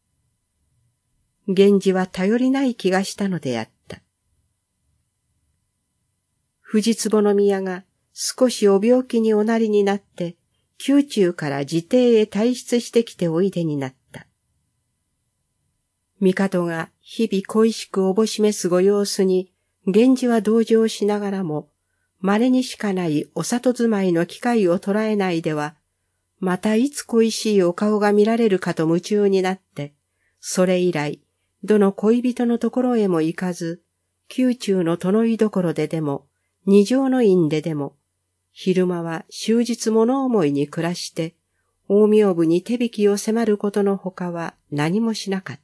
源氏は頼りない気がしたのであった。藤壺宮が少しお病気におなりになって、宮中から自邸へ退出してきておいでになった。帝が日々恋しくおぼしめすご様子に、源氏は同情しながらも、稀にしかないお里住まいの機会を捉えないでは、またいつ恋しいお顔が見られるかと夢中になって、それ以来、どの恋人のところへも行かず、宮中の殿居所ででも、二条の院ででも、昼間は終日物思いに暮らして、大名部に手引きを迫ることのほかは何もしなかった。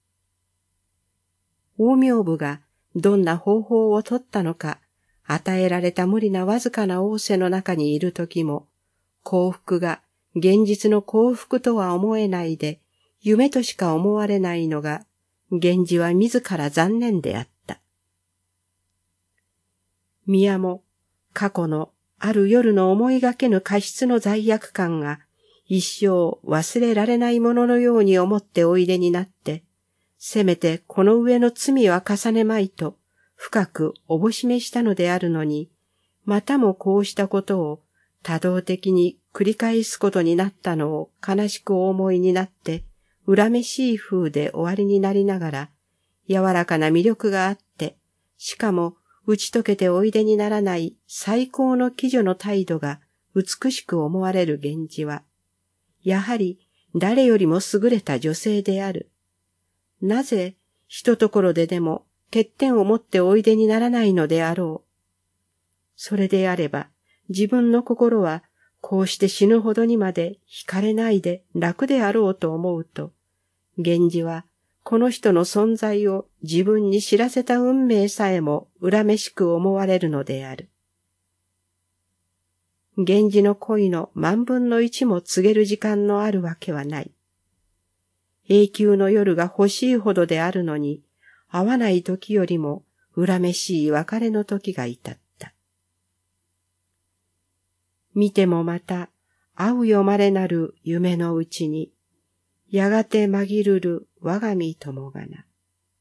大名部がどんな方法をとったのか、与えられた無理なわずかな仰せの中にいるときも、幸福が現実の幸福とは思えないで、夢としか思われないのが、源氏は自ら残念であった。宮も過去のある夜の思いがけぬ過失の罪悪感が、 一生忘れられないもののように思っておいでになって、せめてこの上の罪は重ねまいと深くおぼしめしたのであるのに、またもこうしたことを多動的に繰り返すことになったのを悲しくお思いになって、恨めしい風で終わりになりながら、柔らかな魅力があって、しかも打ち解けておいでにならない最高の貴女の態度が美しく思われる源氏は、やはり誰よりも優れた女性である。なぜひとところででも欠点を持っておいでにならないのであろう。それであれば自分の心はこうして死ぬほどにまで惹かれないで楽であろうと思うと、源氏はこの人の存在を自分に知らせた運命さえも恨めしく思われるのである。源氏の恋の万分の一も告げる時間のあるわけはない。永久の夜が欲しいほどであるのに、会わない時よりも恨めしい別れの時が至った。見てもまた、会うよまれなる夢のうちに、やがて紛るる我が身友がな。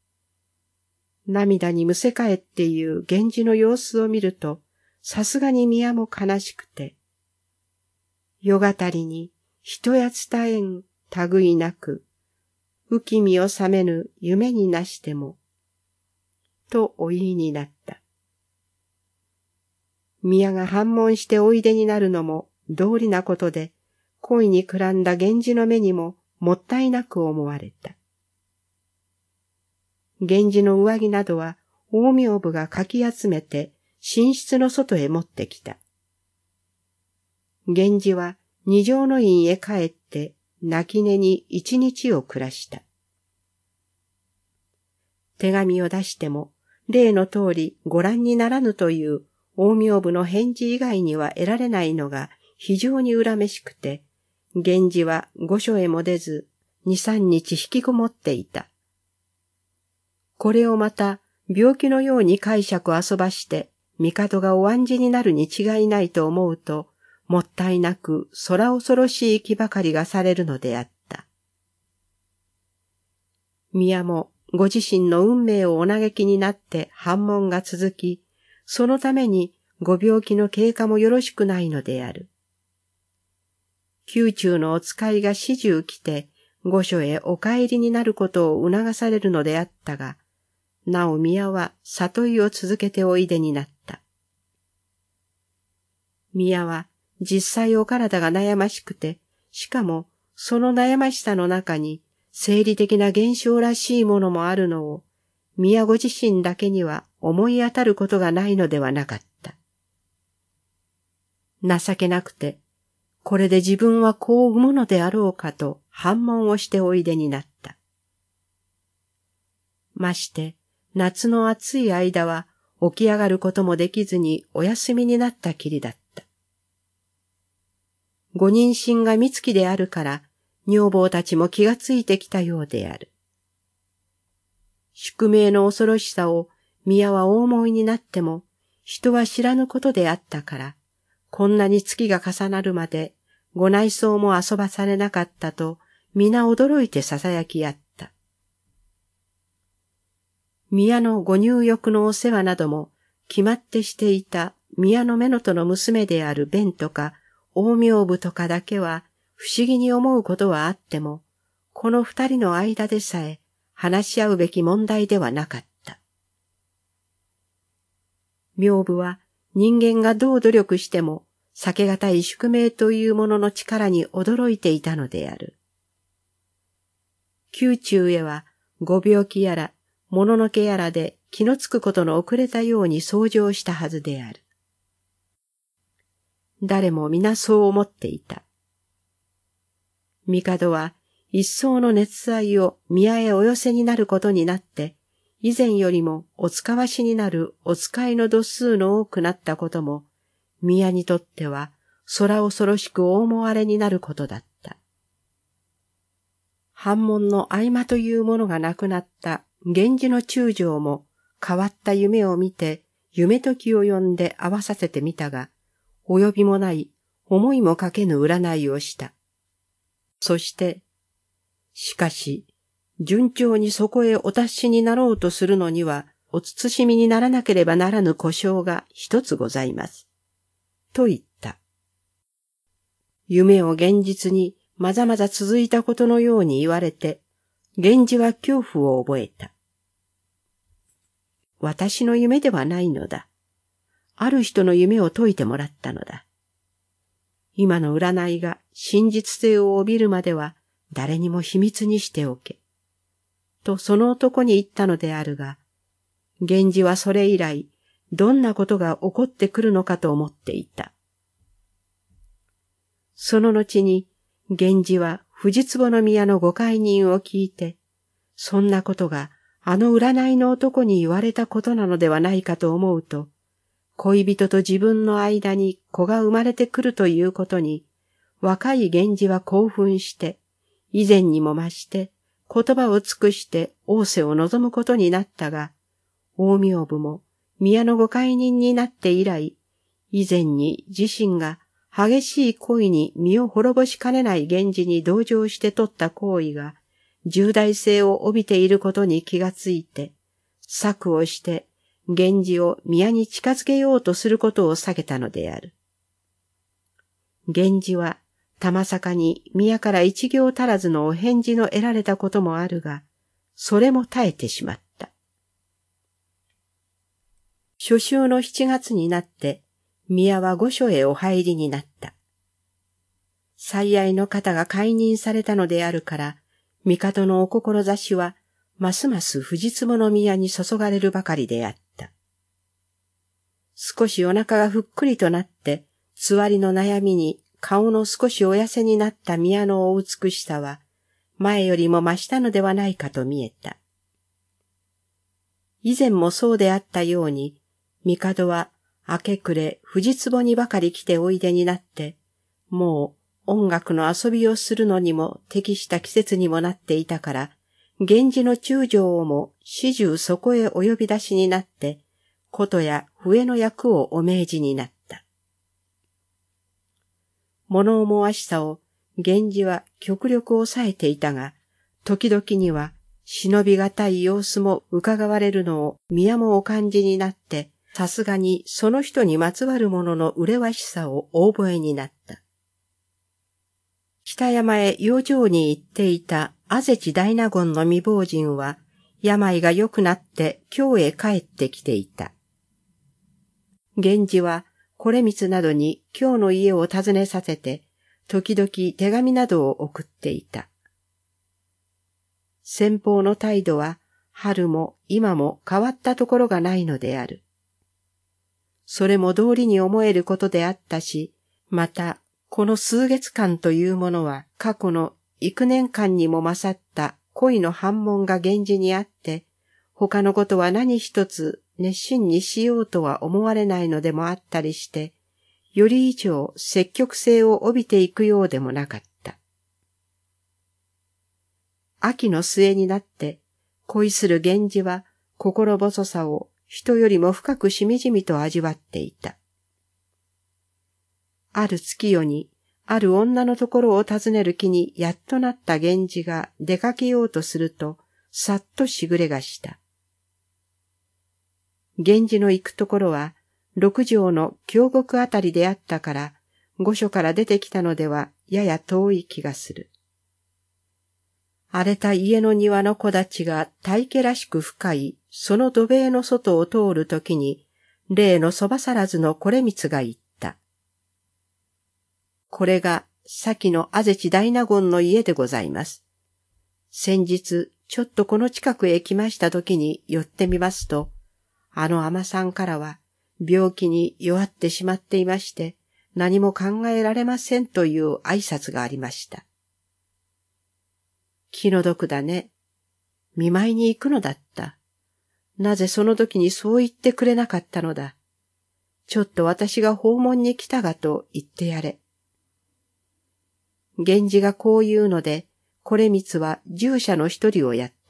涙にむせ返っていう源氏の様子を見ると、さすがに宮も悲しくて、夜語りに人や伝えん類なく、浮き身を覚めぬ夢になしても、とお言いになった。宮が反問しておいでになるのも道理なことで、恋にくらんだ源氏の目にももったいなく思われた。源氏の上着などは大名部がかき集めて寝室の外へ持ってきた。源氏は二条の院へ帰って泣き寝に一日を暮らした。手紙を出しても例の通りご覧にならぬという大名部の返事以外には得られないのが非常に恨めしくて、源氏は御所へも出ず2、3日引きこもっていた。これをまた病気のように解釈遊ばして帝がお案じになるに違いないと思うと、もったいなく空恐ろしい気ばかりがされるのであった。宮もご自身の運命をお嘆きになって反問が続き、そのためにご病気の経過もよろしくないのである。宮中のお使いが始終来て、御所へお帰りになることを促されるのであったが、なお宮は里居を続けておいでになった。宮は実際お体が悩ましくて、しかもその悩ましさの中に生理的な現象らしいものもあるのを、宮ご自身だけには思い当たることがないのではなかった。情けなくて、これで自分はこう産むのであろうかと反問をしておいでになった。まして、夏の暑い間は起き上がることもできずにお休みになったきりだった。ご妊娠がみつきであるから女房たちも気がついてきたようである。宿命の恐ろしさを宮はお思いになっても人は知らぬことであったから、こんなに月が重なるまでご内装も遊ばされなかったと皆驚いて囁き合った。宮のご入浴のお世話なども決まってしていた宮の乳母の娘である弁とか大名部とかだけは不思議に思うことはあっても、この二人の間でさえ話し合うべき問題ではなかった。名部は人間がどう努力しても避けがたい宿命というものの力に驚いていたのである。宮中へはご病気やらもののけやらで気のつくことの遅れたように掃除をしたはずである。誰も皆そう思っていた。帝は一層の熱愛を宮へお寄せになることになって、以前よりもお使わしになるお使いの度数の多くなったことも、宮にとっては空恐ろしく大思われになることだった。反問の合間というものがなくなった源氏の中将も変わった夢を見て夢解きを呼んで合わさせてみたが、及びもない思いもかけぬ占いをした。 そして、しかし、順調にそこへお達しになろうとするのには、お慎みにならなければならぬ故障が一つございます。と言った。夢を現実にまざまざ続いたことのように言われて、源氏は恐怖を覚えた。私の夢ではないのだ。ある人の夢を解いてもらったのだ。今の占いが真実性を帯びるまでは誰にも秘密にしておけ。とその男に言ったのであるが、源氏はそれ以来、どんなことが起こってくるのかと思っていた。その後に、源氏は藤壺宮のご懐人を聞いて、そんなことがあの占いの男に言われたことなのではないかと思うと、恋人と自分の間に子が生まれてくるということに、若い源氏は興奮して、以前にも増して言葉を尽くして仰せを望むことになったが、大名部も宮のご懐人になって以来、以前に自身が激しい恋に身を滅ぼしかねない源氏に同情して取った行為が重大性を帯びていることに気がついて、策をして源氏を宮に近づけようとすることを避けたのである。源氏はたまさかに宮から一行足らずのお返事の得られたこともあるが、それも耐えてしまった。初秋の7月になって、宮は御所へお入りになった。最愛の方が解任されたのであるから、帝のお志は、ますます藤壺宮に注がれるばかりであった。少しお腹がふっくりとなって、つわりの悩みに顔の少しお痩せになった宮のお美しさは、前よりも増したのではないかと見えた。以前もそうであったように、帝は明け暮れ藤壺にばかり来ておいでになって、もう音楽の遊びをするのにも適した季節にもなっていたから、源氏の中将をも始終そこへお呼び出しになって、琴や笛の役をお命じになった。物思わしさを源氏は極力抑えていたが、時々には忍びがたい様子も伺われるのを宮もお感じになって、さすがにその人にまつわるものの麗しさをお覚えになった。北山へ養生に行っていた安土大納言の未亡人は、病が良くなって京へ帰ってきていた。源氏は惟光などに京の家を訪ねさせて、時々手紙などを送っていた。先方の態度は春も今も変わったところがないのである。それも道理に思えることであったし、またこの数月間というものは過去の幾年間にも勝った恋の反問が源氏にあって、他のことは何一つ熱心にしようとは思われないのでもあったりして、より以上積極性を帯びていくようでもなかった。秋の末になって恋する源氏は心細さを人よりも深くしみじみと味わっていた。ある月夜に、ある女のところを訪ねる気にやっとなった源氏が出かけようとすると、さっとしぐれがした。源氏の行くところは、六条の京極あたりであったから、御所から出てきたのではやや遠い気がする。荒れた家の庭の木立が大家らしく深い、その土塀の外を通るときに、例のそばさらずの惟光が言った。これが先の安土大納言の家でございます。先日、ちょっとこの近くへ来ましたときに寄ってみますと、あの尼さんからは病気に弱ってしまっていまして、何も考えられませんという挨拶がありました。気の毒だね。見舞いに行くのだった。なぜその時にそう言ってくれなかったのだ。ちょっと私が訪問に来たがと言ってやれ。源氏がこう言うので、惟光は従者の一人をやった。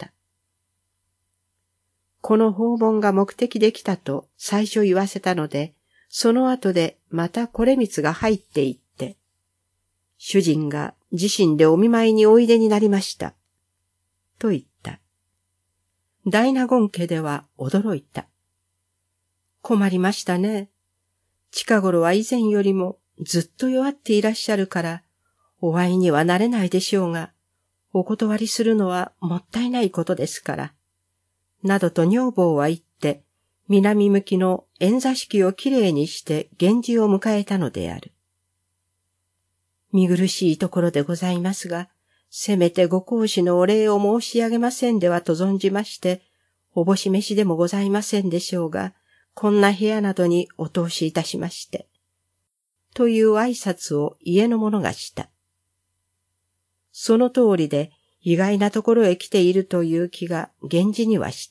この訪問が目的で来たと最初言わせたので、その後でまた惟光が入っていって、主人が自身でお見舞いにおいでになりました。と言った。大納言家では驚いた。困りましたね。近頃は以前よりもずっと弱っていらっしゃるから、お会いにはなれないでしょうが、お断りするのはもったいないことですから。などと女房は言って、南向きの縁座敷をきれいにして源氏を迎えたのである。見苦しいところでございますが、せめてご公子のお礼を申し上げませんではと存じまして、おぼし飯でもございませんでしょうが、こんな部屋などにお通しいたしまして。という挨拶を家の者がした。その通りで意外なところへ来ているという気が源氏にはした。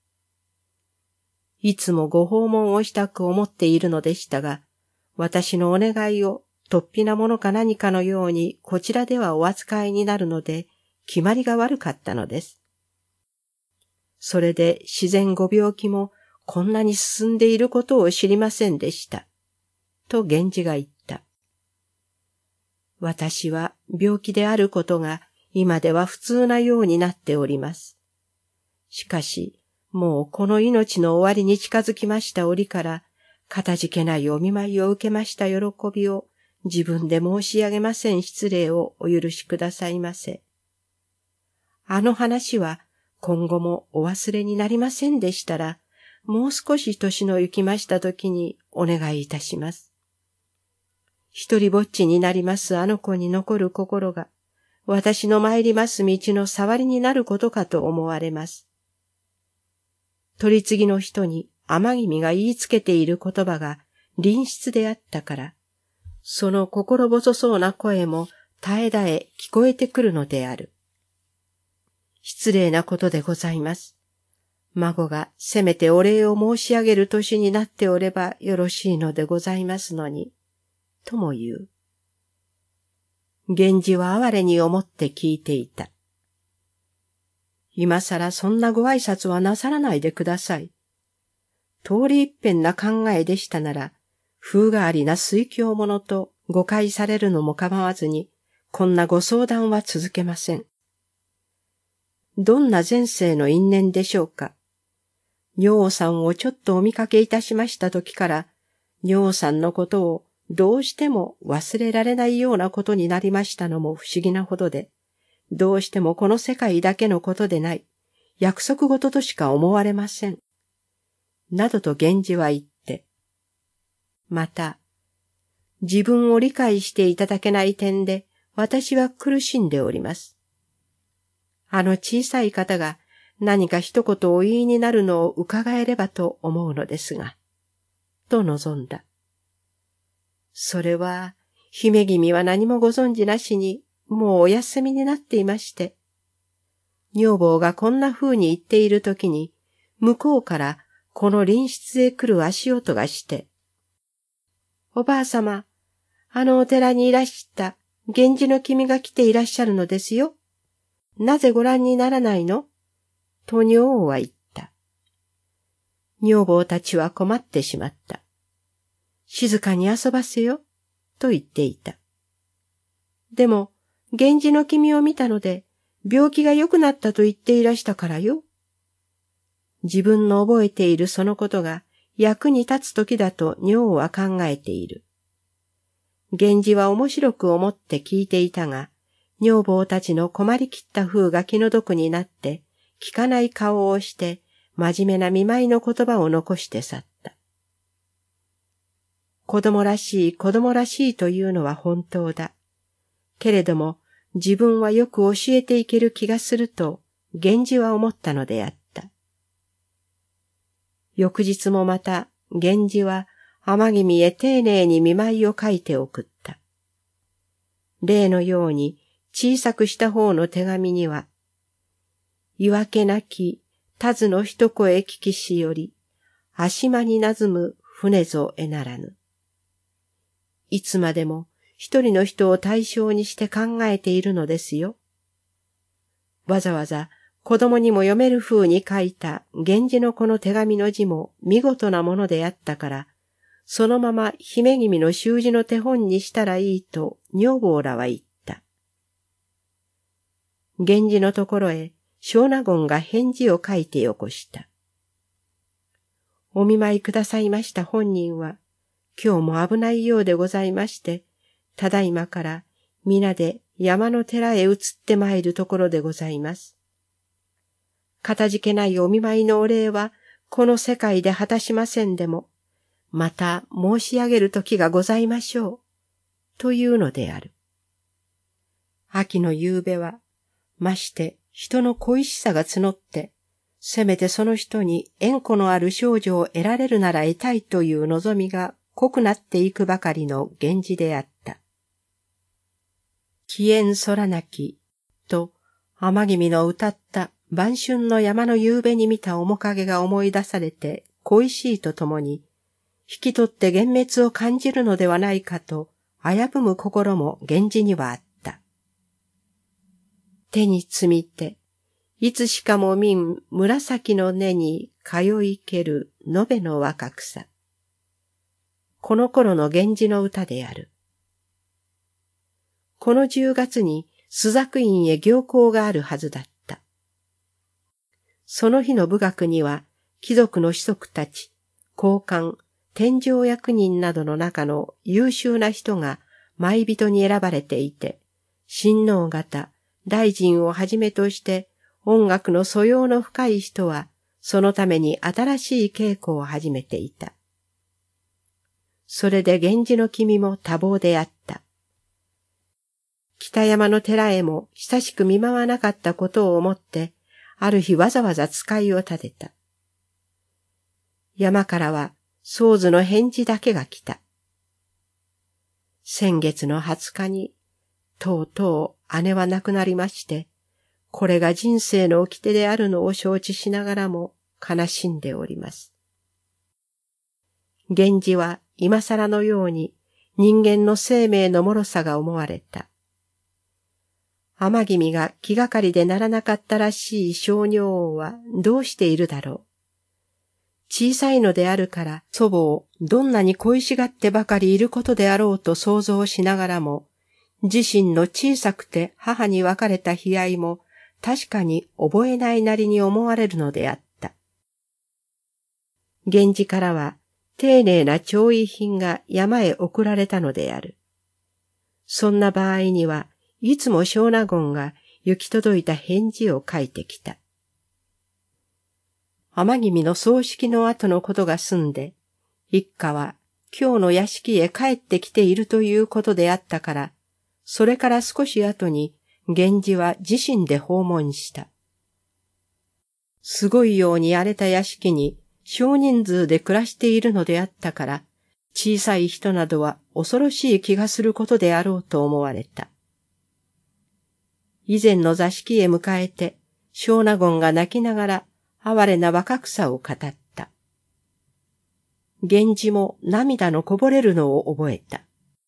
いつもご訪問をしたく思っているのでしたが、私のお願いを突飛なものか何かのようにこちらではお扱いになるので、決まりが悪かったのです。それで自然ご病気もこんなに進んでいることを知りませんでした。と源氏が言った。私は病気であることが今では普通なようになっております。しかし、もうこの命の終わりに近づきました折から、かたじけないお見舞いを受けました喜びを自分で申し上げません失礼をお許しくださいませ。あの話は今後もお忘れになりませんでしたら、もう少し年の行きましたときにお願いいたします。一人ぼっちになりますあの子に残る心が、私の参ります道の障りになることかと思われます。取り次ぎの人に天君が言いつけている言葉が隣室であったから、その心細そうな声も絶え絶え聞こえてくるのである。失礼なことでございます。孫がせめてお礼を申し上げる年になっておればよろしいのでございますのに、とも言う。源氏は哀れに思って聞いていた。今さらそんなご挨拶はなさらないでください。通り一遍な考えでしたなら、風変わりな推挙者と誤解されるのも構わずに、こんなご相談は続けません。どんな前世の因縁でしょうか。女王さんをちょっとお見かけいたしました時から、女王さんのことをどうしても忘れられないようなことになりましたのも不思議なほどで、どうしてもこの世界だけのことでない、約束事としか思われません。などと源氏は言って、また、自分を理解していただけない点で私は苦しんでおります。あの小さい方が何か一言お言いになるのを伺えればと思うのですが、と望んだ。それは、姫君は何もご存じなしに、もうお休みになっていまして、女房がこんな風に言っているときに、向こうからこの隣室へ来る足音がして、おばあさま、あのお寺にいらした源氏の君が来ていらっしゃるのですよ。なぜご覧にならないの？と女王は言った。女房たちは困ってしまった。静かに遊ばせよ、と言っていた。でも、源氏の君を見たので、病気が良くなったと言っていらしたからよ。自分の覚えているそのことが役に立つ時だと女王は考えている。源氏は面白く思って聞いていたが、女房たちの困りきった風が気の毒になって、聞かない顔をして、真面目な見舞いの言葉を残して去った。子供らしい子供らしいというのは本当だ。けれども、自分はよく教えていける気がすると、源氏は思ったのであった。翌日もまた、源氏は天君へ丁寧に見舞いを書いて送った。例のように小さくした方の手紙には、いわけなき田津の一声聞きしより、足間になずむ船ぞえならぬ。いつまでも一人の人を対象にして考えているのですよ。わざわざ子供にも読める風に書いた源氏のこの手紙の字も見事なものであったから、そのまま姫君の習字の手本にしたらいいと女房らは言った。 源氏のところへ小納言が返事を書いてよこした。お見舞いくださいました本人は、今日も危ないようでございまして、ただいまから皆で山の寺へ移って参るところでございます。かたじけないお見舞いのお礼は、この世界で果たしませんでも、また申し上げる時がございましょう、というのである。秋の夕べは、まして人の恋しさが募って、せめてその人に縁故のある少女を得られるなら得たいという望みが濃くなっていくばかりの源氏であった。奇縁空なき、と天君の歌った晩春の山の夕べに見た面影が思い出されて恋しいとともに、引き取って幻滅を感じるのではないかと危ぶむ心も源氏にはあった。手につみて、いつしかも見ん紫の根に通いける延べの若草。この頃の源氏の歌である。この10月に朱雀院へ行幸があるはずだった。その日の武学には、貴族の子息たち、高官、天上役人などの中の優秀な人が舞人に選ばれていて、親王方、大臣をはじめとして音楽の素養の深い人は、そのために新しい稽古を始めていた。それで源氏の君も多忙であった。北山の寺へも久しく見舞わなかったことを思って、ある日わざわざ使いを立てた。山からは宗図の返事だけが来た。先月の20日に、とうとう姉は亡くなりまして、これが人生の掟であるのを承知しながらも悲しんでおります。源氏は今更のように人間の生命の脆さが思われた。天君が気がかりでならなかったらしい小女王はどうしているだろう。小さいのであるから祖母をどんなに恋しがってばかりいることであろうと想像しながらも、自身の小さくて母に別れた悲哀も確かに覚えないなりに思われるのであった。源氏からは丁寧な調意品が山へ送られたのである。そんな場合にはいつも小納言が行き届いた返事を書いてきた。天君の葬式の後のことが済んで、一家は今日の屋敷へ帰ってきているということであったから、それから少し後に源氏は自身で訪問した。すごいように荒れた屋敷に少人数で暮らしているのであったから、小さい人などは恐ろしい気がすることであろうと思われた。以前の座敷へ迎えて、小納言が泣きながら哀れな若草を語った。源氏も涙のこぼれるのを覚えた。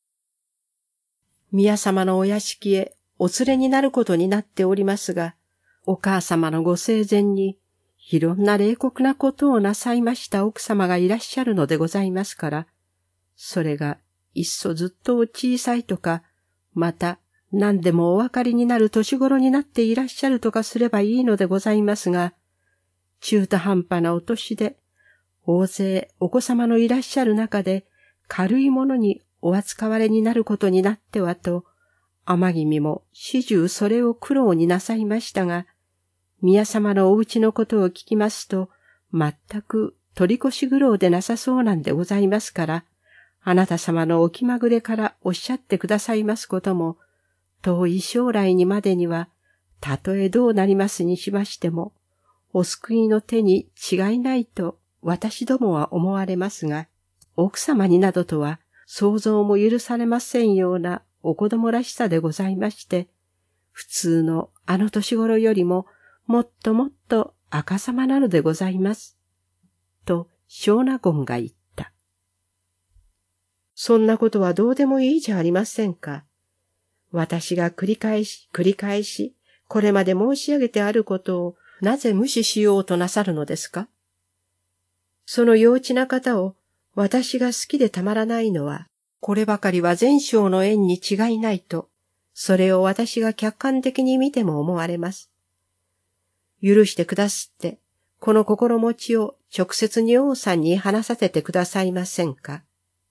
宮様のお屋敷へお連れになることになっておりますが、お母様のご生前にいろんな冷酷なことをなさいました奥様がいらっしゃるのでございますから、それがいっそずっとお小さいとか、また何でもお分かりになる年頃になっていらっしゃるとかすればいいのでございますが、中途半端なお年で、大勢お子様のいらっしゃる中で軽いものにお扱われになることになってはと、天君も始終それを苦労になさいましたが、宮様のお家のことを聞きますと、全く取り越し苦労でなさそうなんでございますから、あなた様のお気まぐれからおっしゃってくださいますことも、遠い将来にまでには、たとえどうなりますにしましても、お救いの手に違いないと私どもは思われますが、奥様になどとは想像も許されませんようなお子供らしさでございまして、普通のあの年頃よりももっともっと赤様なのでございます。と小納言が言った。そんなことはどうでもいいじゃありませんか。私が繰り返しこれまで申し上げてあることをなぜ無視しようとなさるのですか。その幼稚な方を私が好きでたまらないのは、こればかりは前生の縁に違いないと、 それを私が客観的に見ても思われます。許してくだすって、この心持ちを直接女王さんに話させてくださいませんか。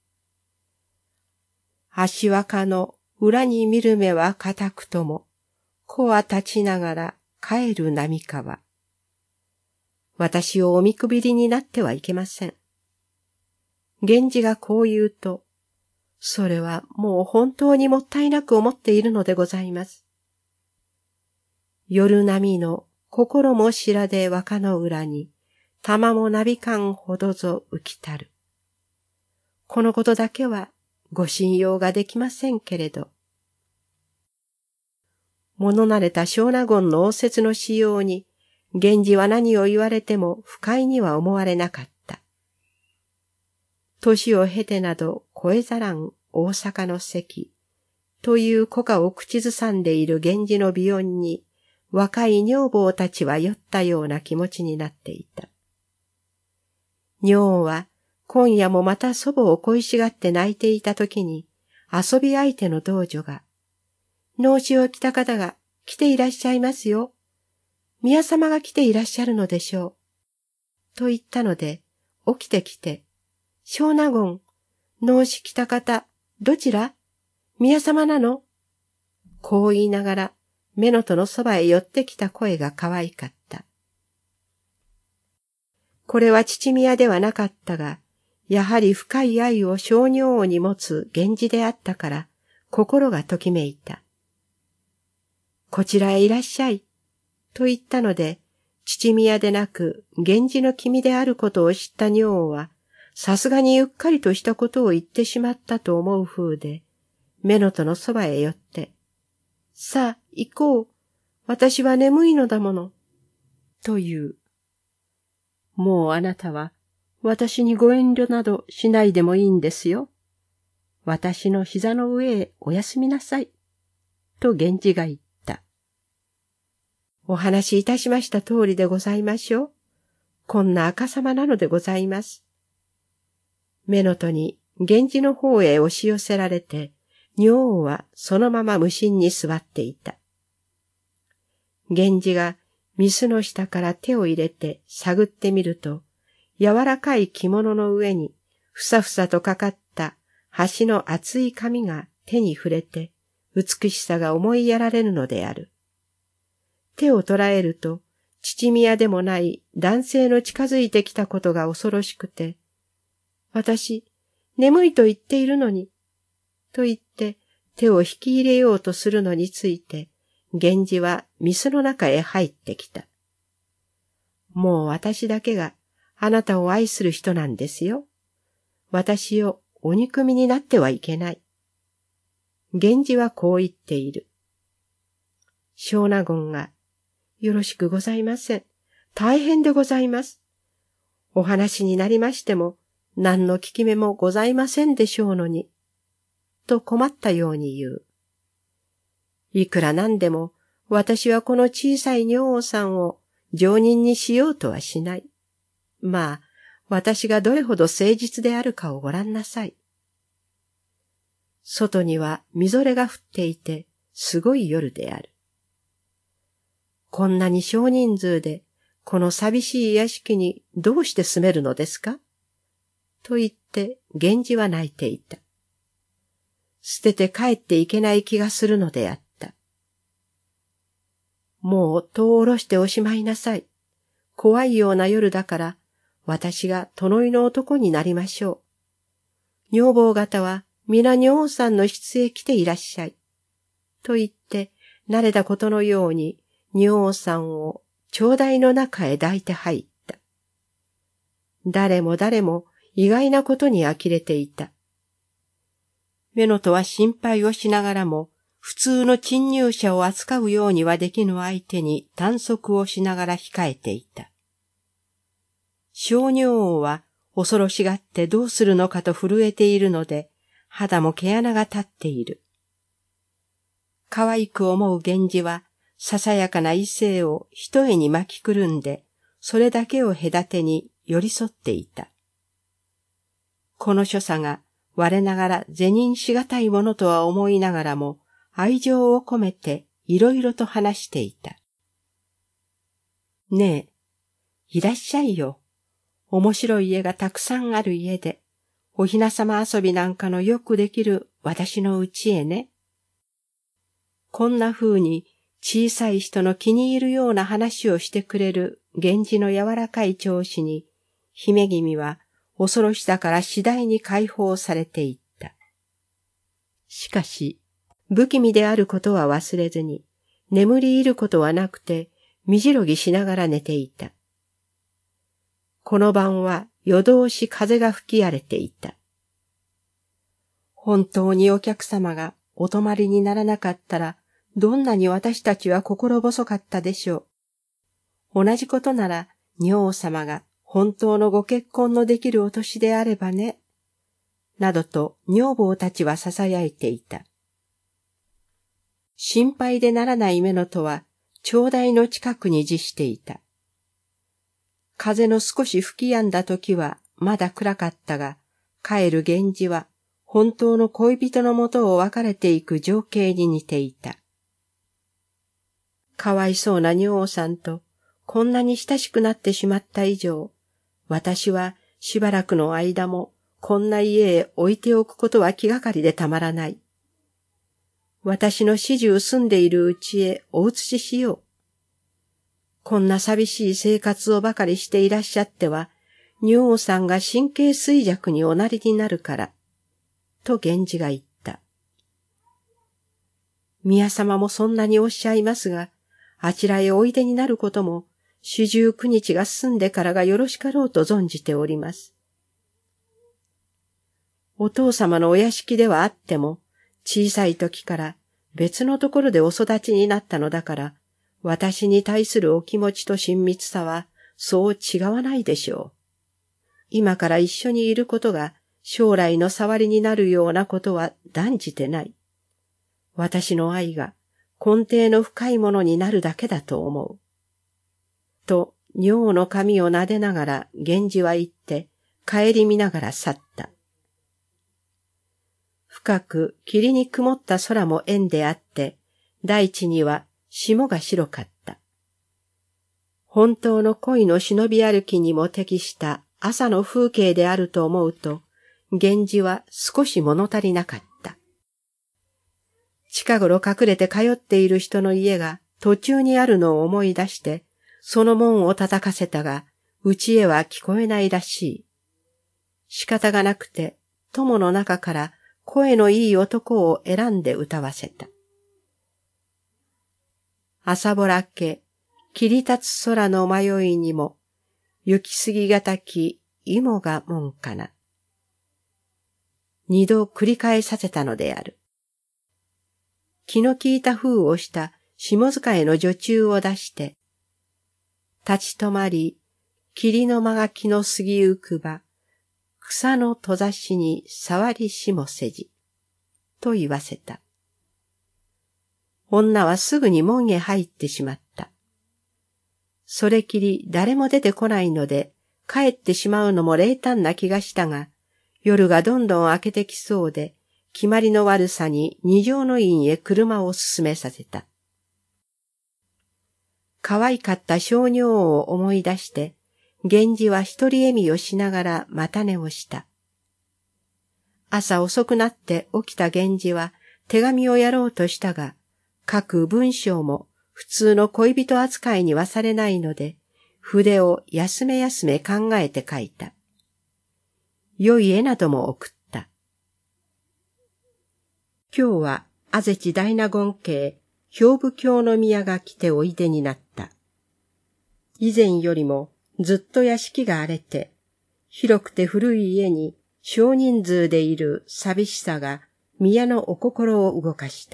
足若の裏に見る目は固くとも、子は立ちながら帰る波川。私をお見くびりになってはいけません。源氏がこう言うと、それはもう本当にもったいなく思っているのでございます。夜波の心も白で若の裏に、玉もなびかんほどぞ浮きたる。このことだけはご信用ができませんけれど。物慣れた小納言の応接のしように、源氏は何を言われても不快には思われなかった。年を経てなど越えざらん大阪の関という古歌を口ずさんでいる源氏の美音に、若い女房たちは酔ったような気持ちになっていた。女王は今夜もまた祖母を恋しがって泣いていたときに、遊び相手の道女が、脳死を着た方が来ていらっしゃいますよ。宮様が来ていらっしゃるのでしょう。と言ったので、起きてきて、小納言、脳死着た方、どちら？宮様なの？こう言いながら、乳母のそばへ寄ってきた声が可愛かった。これは父宮ではなかったが、やはり深い愛を小女王に持つ源氏であったから、心がときめいた。こちらへいらっしゃい、と言ったので、父宮でなく源氏の君であることを知った女王は、さすがにゆっかりとしたことを言ってしまったと思う風で、乳母のそばへ寄って、さあ、行こう。私は眠いのだもの。と言う。もうあなたは、私にご遠慮などしないでもいいんですよ。私の膝の上へお休みなさい。と源氏が言った。お話しいたしました通りでございましょう。こんな赤様なのでございます。乳母に源氏の方へ押し寄せられて、女王はそのまま無心に座っていた。源氏が御簾の下から手を入れて探ってみると、柔らかい着物の上にふさふさとかかった端の厚い髪が手に触れて、美しさが思いやられるのである。手を捉えると、父宮でもない男性の近づいてきたことが恐ろしくて、私、眠いと言っているのに、と言って手を引き入れようとするのについて、源氏は御簾の中へ入ってきた。もう私だけがあなたを愛する人なんですよ。私をお憎みになってはいけない。源氏はこう言っている。小納言が、よろしくございません。大変でございます。お話になりましても、何の効き目もございませんでしょうのに。と困ったように言う。いくらなんでも、私はこの小さい女王さんを上人にしようとはしない。まあ、私がどれほど誠実であるかをご覧なさい。外にはみぞれが降っていて、すごい夜である。こんなに少人数で、この寂しい屋敷にどうして住めるのですか？と言って、源氏は泣いていた。捨てて帰っていけない気がするのであった。もう戸を下ろしておしまいなさい。怖いような夜だから、私が殿居の男になりましょう。女房方は皆女王さんの室へ来ていらっしゃい。と言って、慣れたことのように、女王さんを長台の中へ抱いて入った。誰も誰も意外なことに呆れていた。乳母は心配をしながらも、普通の侵入者を扱うようにはできぬ相手に短足をしながら控えていた。小女王は恐ろしがってどうするのかと震えているので、肌も毛穴が立っている。可愛く思う源氏は、ささやかな異性を一重に巻きくるんで、それだけを隔てに寄り添っていた。この所作が我ながら是認しがたいものとは思いながらも、 愛情を込めていろいろと話していた。ねえ、いらっしゃいよ。面白い家がたくさんある家で、お雛様遊びなんかのよくできる私の家へね。こんな風に小さい人の気に入るような話をしてくれる源氏の柔らかい調子に、姫君は恐ろしさから次第に解放されていった。しかし、不気味であることは忘れずに、眠り入ることはなくて、身じろぎしながら寝ていた。この晩は夜通し風が吹き荒れていた。本当にお客様がお泊まりにならなかったら、どんなに私たちは心細かったでしょう。同じことなら、女王様が本当のご結婚のできるお年であればね。などと女房たちは囁いていた。心配でならない乳母は、長台の近くに自していた。風の少し吹き止んだ時はまだ暗かったが、帰る源氏は本当の恋人のもとを別れていく情景に似ていた。かわいそうな女王さんとこんなに親しくなってしまった以上、私はしばらくの間もこんな家へ置いておくことは気がかりでたまらない。私の始終住んでいる家へお移ししよう。こんな寂しい生活をばかりしていらっしゃっては、女王さんが神経衰弱におなりになるから、と源氏が言った。宮様もそんなにおっしゃいますが、あちらへおいでになることも、四十九日が済んでからがよろしかろうと存じております。お父様のお屋敷ではあっても、小さい時から別のところでお育ちになったのだから、私に対するお気持ちと親密さはそう違わないでしょう。今から一緒にいることが将来の障りになるようなことは断じてない。私の愛が根底の深いものになるだけだと思う。と、女王の髪を撫でながら源氏は言って帰り見ながら去った。深く霧に曇った空も縁であって、大地には霜が白かった。本当の恋の忍び歩きにも適した朝の風景であると思うと、源氏は少し物足りなかった。近頃隠れて通っている人の家が途中にあるのを思い出して、その門を叩かせたが、家へは聞こえないらしい。仕方がなくて、友の中から声のいい男を選んで歌わせた。朝ぼらけ、切り立つ空の迷いにも、行き過ぎがたき芋が門かな。二度繰り返させたのである。気の利いた風をした下塚への女中を出して、立ち止まり、霧の間が気の過ぎゆくば、草の戸差しに触りしもせじ、と言わせた。女はすぐに門へ入ってしまった。それきり誰も出てこないので、帰ってしまうのも冷淡な気がしたが、夜がどんどん明けてきそうで、決まりの悪さに二条の院へ車を進めさせた。可愛かった少女王を思い出して、源氏は一人笑みをしながら股寝をした。朝遅くなって起きた源氏は手紙をやろうとしたが、書く文章も普通の恋人扱いにはされないので、筆を休め休め考えて書いた。良い絵なども送った。今日は安土大納言家、兵部京宮が来ておいでになった。以前よりもずっと屋敷が荒れて、広くて古い家に少人数でいる寂しさが宮のお心を動かした。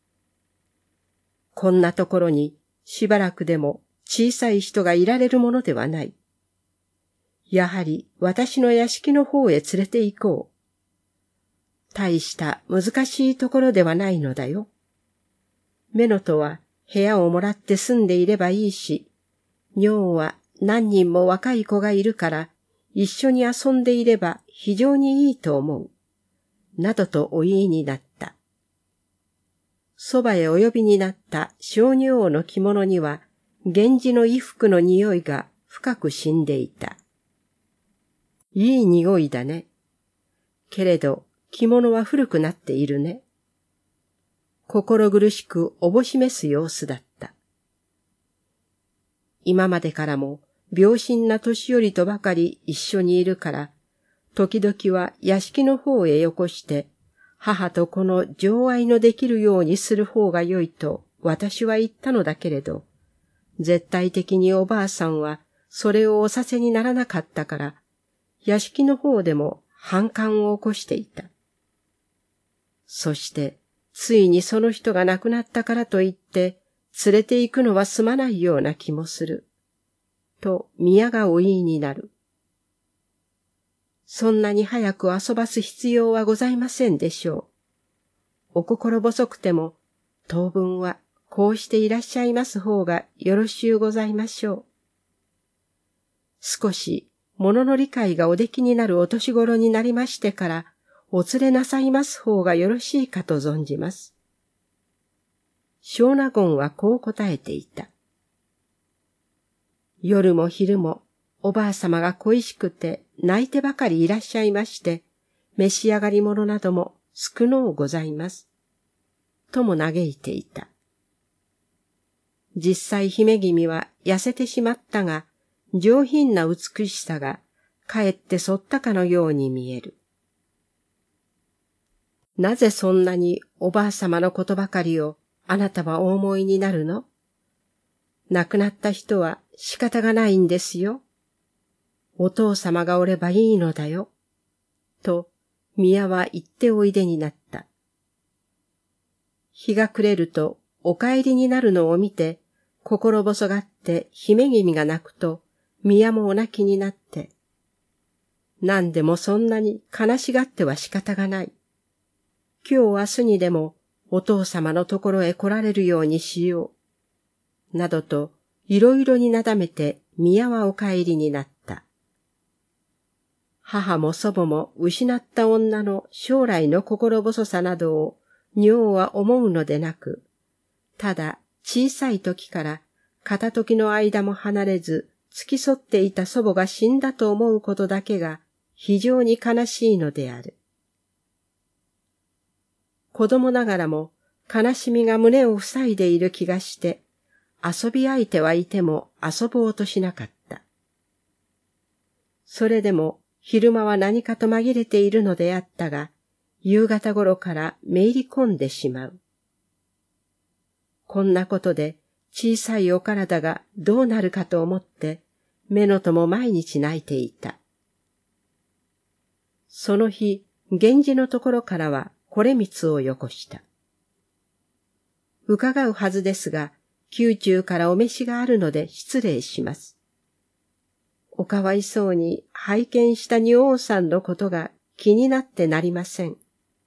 こんなところにしばらくでも小さい人がいられるものではない。やはり私の屋敷の方へ連れて行こう。大した難しいところではないのだよ。乳母は部屋をもらって住んでいればいいし、女王は何人も若い子がいるから一緒に遊んでいれば非常にいいと思う。などとお言いになった。 そばへお呼びになった小女王の着物には、源氏の衣服の匂いが深く死んでいた。いい匂いだね。けれど、着物は古くなっているね。心苦しくおぼしめす様子だった。今までからも、病身な年寄りとばかり一緒にいるから、時々は屋敷の方へよこして、母と子の情愛のできるようにする方が良いと私は言ったのだけれど、絶対的におばあさんはそれをおさせにならなかったから、屋敷の方でも反感を起こしていた。そして、ついにその人が亡くなったからといって、連れて行くのはすまないような気もする。と宮がお言いになる。そんなに早く遊ばす必要はございませんでしょう。お心細くても、当分はこうしていらっしゃいます方がよろしゅうございましょう。少し物の理解がおできになるお年頃になりましてから、お連れなさいます方がよろしいかと存じます。小納言はこう答えていた。夜も昼もおばあさまが恋しくて泣いてばかりいらっしゃいまして、召し上がり物なども少のうございます。とも嘆いていた。実際姫君は痩せてしまったが、上品な美しさがかえってそったかのように見える。なぜそんなにおばあさまのことばかりをあなたはお思いになるの？亡くなった人は仕方がないんですよ。お父様がおればいいのだよ。と、宮は言っておいでになった。日が暮れるとお帰りになるのを見て、心細がって姫君が泣くと、宮もお泣きになって、何でもそんなに悲しがっては仕方がない。今日明日にでもお父様のところへ来られるようにしよう。などといろいろになだめて宮はお帰りになった。母も祖母も失った女の将来の心細さなどを女王は思うのでなく、ただ小さい時から片時の間も離れず付き添っていた祖母が死んだと思うことだけが非常に悲しいのである。子供ながらも悲しみが胸を塞いでいる気がして、遊び相手はいても遊ぼうとしなかった。それでも昼間は何かと紛れているのであったが、夕方頃からめいり込んでしまう。こんなことで小さいお体がどうなるかと思って、目のとも毎日泣いていた。その日、源氏のところからはこれみつをよこした。伺うはずですが、宮中からお召しがあるので失礼します。おかわいそうに拝見した女王さんのことが気になってなりません。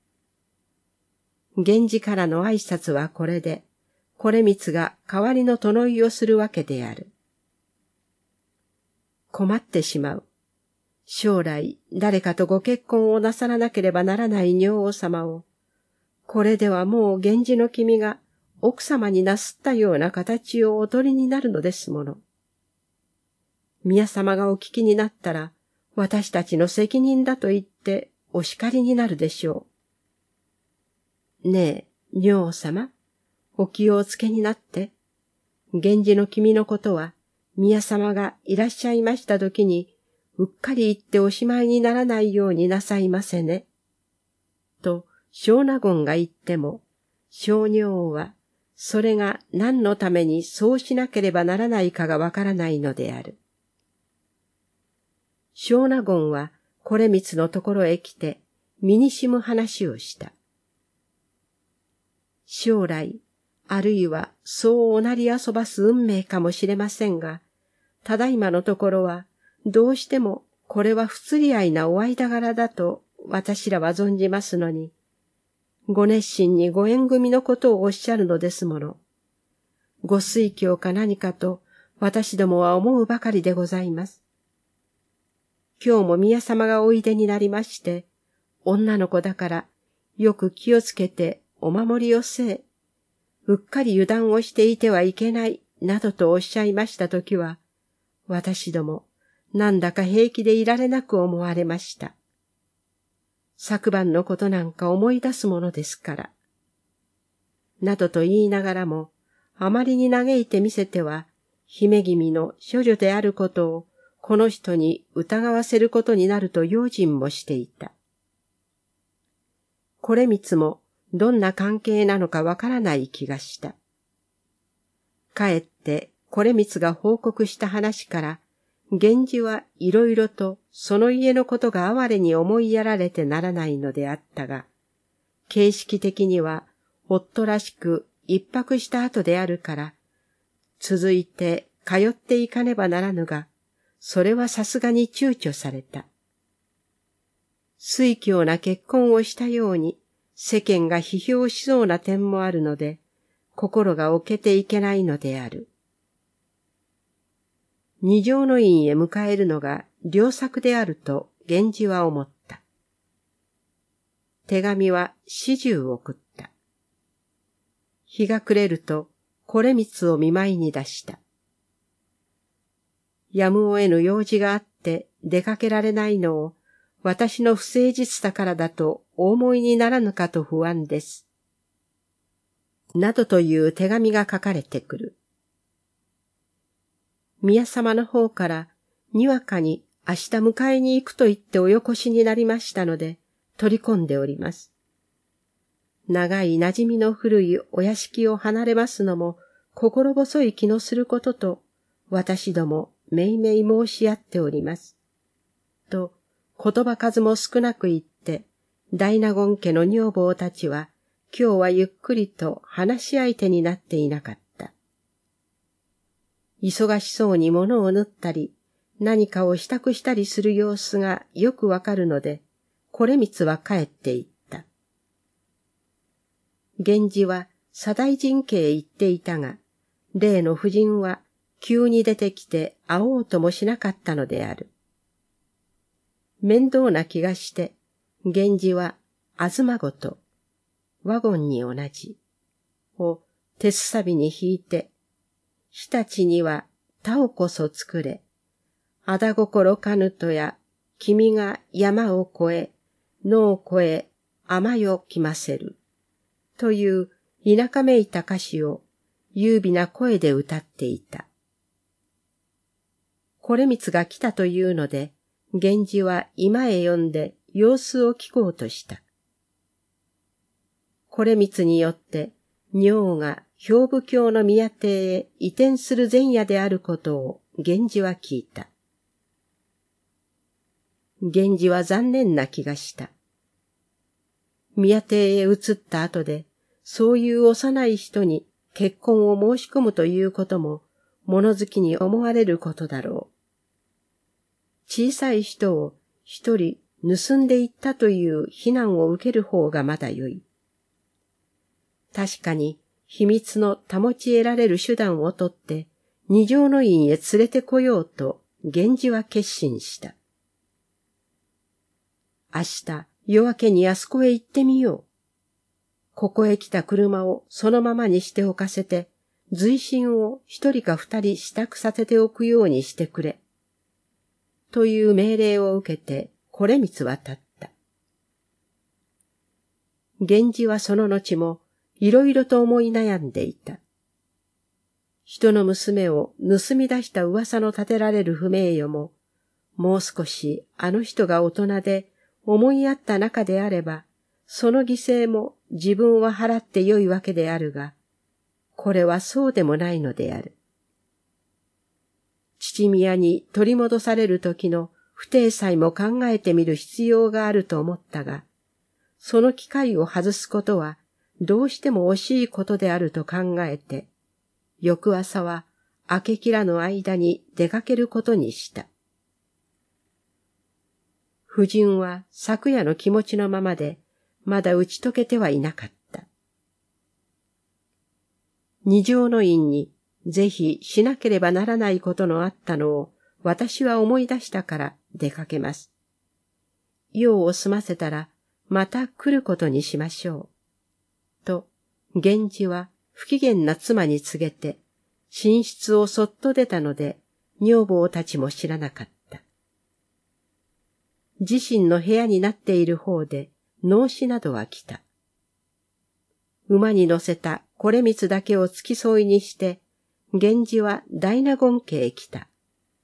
源氏からの挨拶はこれで、これみつが代わりの殿居をするわけである。困ってしまう。将来誰かとご結婚をなさらなければならない女王様を、これではもう源氏の君が奥様になすったような形をお取りになるのですもの。宮様がお聞きになったら、私たちの責任だと言ってお叱りになるでしょう。ねえ、女王様、お気をつけになって。源氏の君のことは、宮様がいらっしゃいましたときに、うっかり言っておしまいにならないようになさいませね。と、小納言が言っても、小女王は、それが何のためにそうしなければならないかがわからないのである。小納言は、これみつのところへ来て、身にしむ話をした。将来、あるいはそうおなり遊ばす運命かもしれませんが、ただいまのところは、どうしてもこれは不釣り合いなお間柄だと私らは存じますのに、ご熱心にご縁組のことをおっしゃるのですもの。ご推挙か何かと私どもは思うばかりでございます。今日も宮様がおいでになりまして、女の子だからよく気をつけてお守りをせえ、 うっかり油断をしていてはいけない、などとおっしゃいましたときは、私ども、なんだか平気でいられなく思われました。昨晩のことなんか思い出すものですから。などと言いながらも、あまりに嘆いてみせては、姫君の処女であることを、この人に疑わせることになると用心もしていた。これみつも、どんな関係なのかわからない気がした。かえって、これみつが報告した話から、源氏はいろいろとその家のことが哀れに思いやられてならないのであったが、形式的には夫らしく一泊した後であるから、続いて通っていかねばならぬが、それはさすがに躊躇された。酔狂な結婚をしたように世間が批評しそうな点もあるので、心が置けていけないのである。二条の院へ迎えるのが良策であると源氏は思った。手紙は始終送った。日が暮れると、これみつを見舞いに出した。やむを得ぬ用事があって出かけられないのを、私の不誠実さからだとお思いにならぬかと不安です。などという手紙が書かれてくる。宮様の方から、にわかに明日迎えに行くと言っておよこしになりましたので、取り込んでおります。長い馴染みの古いお屋敷を離れますのも、心細い気のすることと、私ども、めいめい申し合っております。と、言葉数も少なく言って、大納言家の女房たちは、今日はゆっくりと話し相手になっていなかった。忙しそうに物を縫ったり、何かを支度したりする様子がよくわかるので、これみつは帰っていった。源氏は左大臣家へ行っていたが、例の夫人は急に出てきて会おうともしなかったのである。面倒な気がして、源氏は東ごと、ワゴンに同じ、を鉄サビに引いて、日立には田をこそ作れ、あだ心かぬとや、君が山を越え、野を越え、天よ来ませる。という田舎めいた歌詞を優美な声で歌っていた。これみつが来たというので、源氏は居間へ呼んで様子を聞こうとした。これみつによって、女が兵部卿の宮邸へ移転する前夜であることを源氏は聞いた。源氏は残念な気がした。宮邸へ移った後で、そういう幼い人に結婚を申し込むということも、物好きに思われることだろう。小さい人を一人盗んでいったという非難を受ける方がまだよい。確かに秘密の保ち得られる手段をとって二条の院へ連れてこようと源氏は決心した。明日夜明けにあそこへ行ってみよう。ここへ来た車をそのままにしておかせて、随身を一人か二人支度させておくようにしてくれ。という命令を受けて、これみつは立った。源氏はその後も、いろいろと思い悩んでいた。人の娘を盗み出した噂の立てられる不名誉も、もう少しあの人が大人で思いやった中であれば、その犠牲も自分は払ってよいわけであるが、これはそうでもないのである。父宮に取り戻される時の不体裁も考えてみる必要があると思ったが、その機会を外すことはどうしても惜しいことであると考えて、翌朝は明けきらぬ間に出かけることにした。夫人は昨夜の気持ちのままで、まだ打ち解けてはいなかった。二条の院にぜひしなければならないことのあったのを私は思い出したから出かけます。用を済ませたらまた来ることにしましょう。と、源氏は不機嫌な妻に告げて、寝室をそっと出たので、女房たちも知らなかった。自身の部屋になっている方で、脳死などは来た。馬に乗せたこれ光だけを付き添いにして、源氏は大納言家へ来た。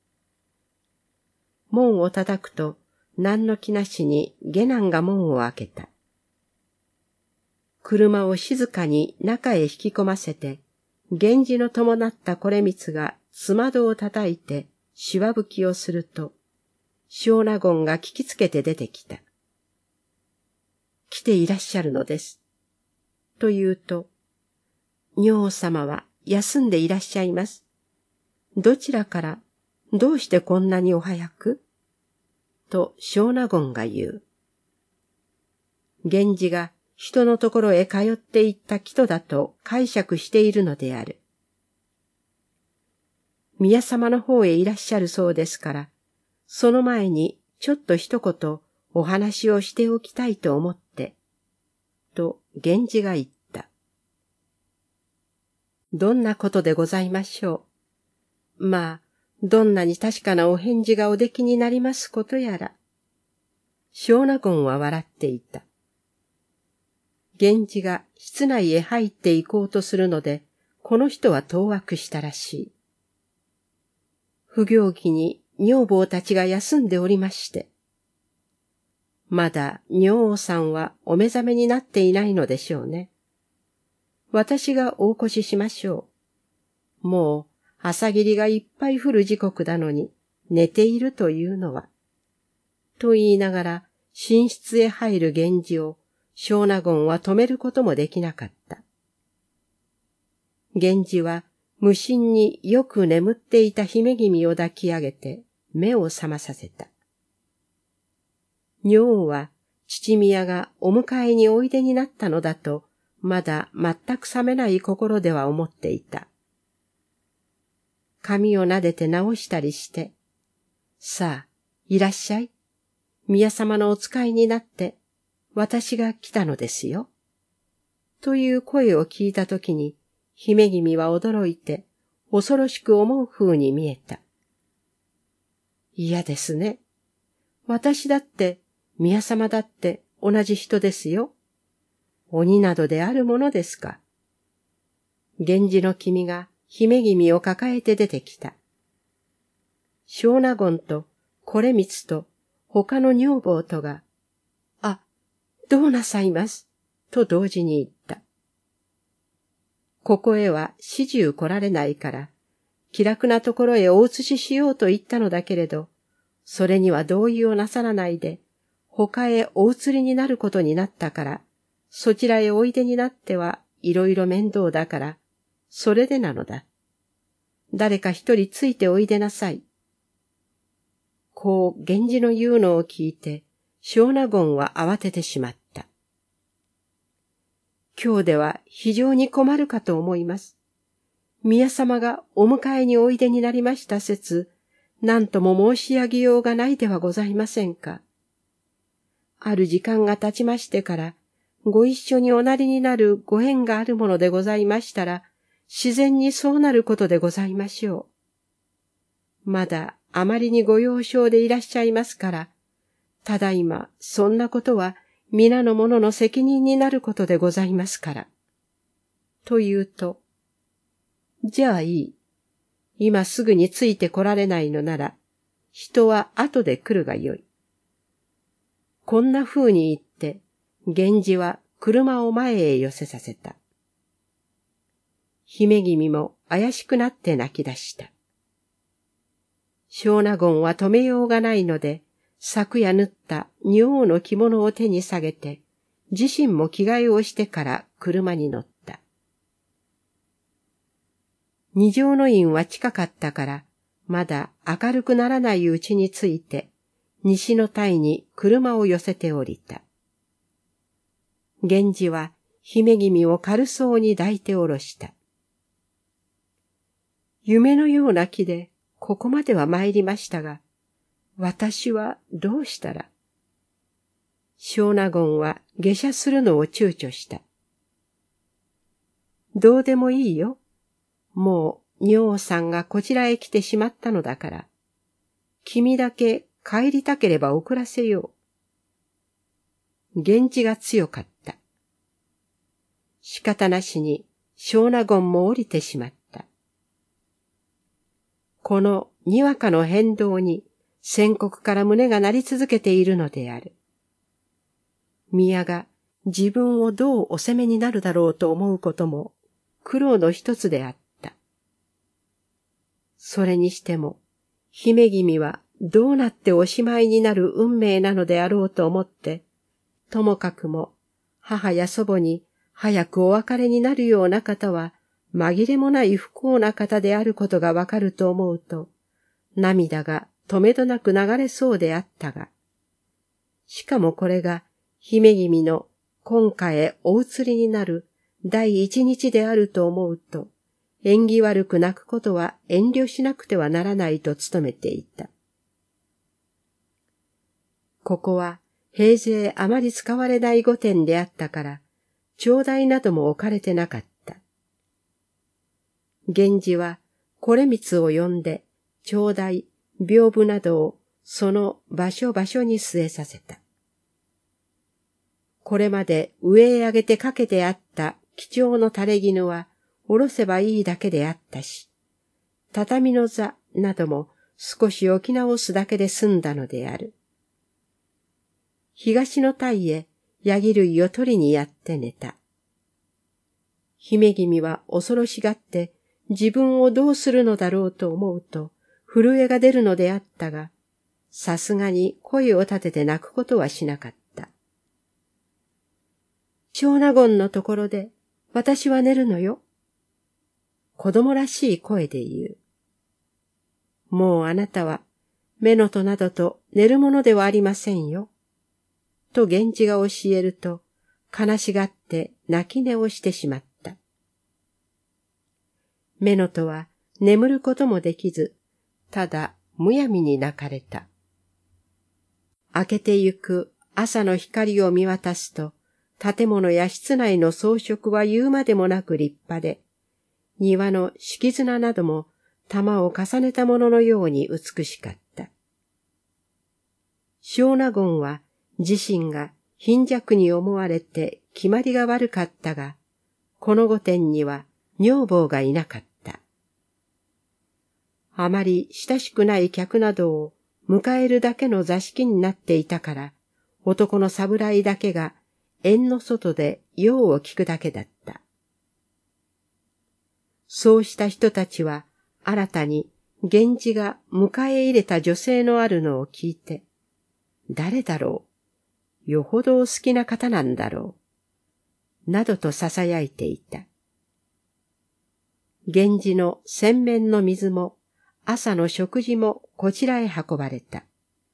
門を叩くと、何の気なしに下男が門を開けた。車を静かに中へ引き込ませて、源氏の伴ったこれ光がつまどを叩いてしわ吹きをすると、小納言が聞きつけて出てきた。来ていらっしゃるのです。と言うと、女王様は休んでいらっしゃいます。どちらから、どうしてこんなにお早くと小納言が言う。源氏が人のところへ通って行った人だと解釈しているのである。宮様の方へいらっしゃるそうですから、その前にちょっと一言お話をしておきたいと思って、と源氏が言った。どんなことでございましょう。まあ、どんなに確かなお返事がおできになりますことやら。小納言は笑っていた。源氏が室内へ入って行こうとするので、この人は当惑したらしい。不行儀に女房たちが休んでおりまして、まだ女王さんはお目覚めになっていないのでしょうね。私がお起こししましょう。もう朝霧がいっぱい降る時刻なのに寝ているというのは。と言いながら寝室へ入る源氏を小納言は止めることもできなかった。源氏は無心によく眠っていた姫君を抱き上げて目を覚まさせた。女王は父宮がお迎えにおいでになったのだとまだ全く覚めない心では思っていた。髪を撫でて直したりして、さあ、いらっしゃい。宮様のお使いになって、私が来たのですよ。という声を聞いたときに、姫君は驚いて、恐ろしく思う風に見えた。嫌ですね。私だって、宮様だって同じ人ですよ。鬼などであるものですか。源氏の君が姫君を抱えて出てきた。小納言とこれ光と他の女房とが、あ、どうなさいます、と同時に言った。ここへは始終来られないから、気楽なところへお移ししようと言ったのだけれど、それには同意をなさらないで、他へお移りになることになったから、そちらへおいでになってはいろいろ面倒だから、それでなのだ。誰か一人ついておいでなさい。こう源氏の言うのを聞いて、小納言は慌ててしまった。今日では非常に困るかと思います。宮様がお迎えにおいでになりました説、何とも申し上げようがないではございませんか。ある時間が経ちましてから、ご一緒におなりになるご縁があるものでございましたら、自然にそうなることでございましょう。まだあまりにご幼少でいらっしゃいますから、ただいまそんなことは皆の者の責任になることでございますから。と言うと、じゃあいい。今すぐについて来られないのなら、人は後で来るがよい。こんな風に言って、源氏は車を前へ寄せさせた。姫君も怪しくなって泣き出した。小納言は止めようがないので、昨夜縫った女王の着物を手に下げて、自身も着替えをしてから車に乗った。二条の院は近かったから、まだ明るくならないうちに着いて、西の台に車を寄せて降りた。源氏は姫君を軽そうに抱いて下ろした。夢のような気でここまでは参りましたが、私はどうしたら。小納言は下車するのを躊躇した。 どうでもいいよ。もう、女王さんがこちらへ来てしまったのだから。君だけ帰りたければ遅らせよう。源氏が強かった。仕方なしに、小納言も降りてしまった。このにわかの変動に、先刻から胸が鳴り続けているのである。宮が自分をどうお責めになるだろうと思うことも苦労の一つであった。それにしても、姫君はどうなっておしまいになる運命なのであろうと思って、ともかくも母や祖母に早くお別れになるような方は紛れもない不幸な方であることがわかると思うと、涙がとめどなく流れそうであったが、しかもこれが姫君の今回へお移りになる第一日であると思うと、縁起悪く泣くことは遠慮しなくてはならないと努めていた。ここは平勢あまり使われない御殿であったから、帳台なども置かれてなかった。源氏はこれ光を呼んで、帳台、屏風などをその場所場所に据えさせた。これまで上へ上げてかけてあった貴重の垂れ絹は下ろせばいいだけであったし、畳の座なども少し置き直すだけで済んだのである。東の台へヤギ類を取りにやって寝た。姫君は恐ろしがって自分をどうするのだろうと思うと震えが出るのであったが、さすがに声を立てて泣くことはしなかった。小納言のところで私は寝るのよ。子供らしい声で言う。もうあなたは乳母などと寝るものではありませんよ。と源氏が教えると悲しがって泣き寝をしてしまった。乳母は眠ることもできず、ただむやみに泣かれた。明けてゆく朝の光を見渡すと、建物や室内の装飾は言うまでもなく立派で、庭の敷綱なども玉を重ねたもののように美しかった。小納言は自身が貧弱に思われて決まりが悪かったが、この御殿には女房がいなかった。あまり親しくない客などを迎えるだけの座敷になっていたから、男の侍だけが縁の外で用を聞くだけだった。そうした人たちは新たに源氏が迎え入れた女性のあるのを聞いて、誰だろう、よほどお好きな方なんだろう、などと囁いていた。源氏の洗面の水も朝の食事もこちらへ運ばれた。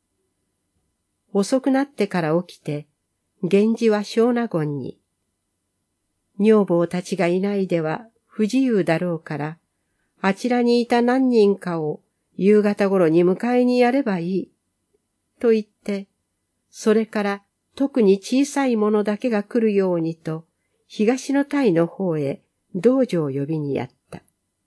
遅くなってから起きて、源氏は小納言に、女房たちがいないでは不自由だろうから、あちらにいた何人かを夕方頃に迎えにやればいい、と言って、それから特に小さいものだけが来るようにと、東の台の方へ道女を呼びにやった。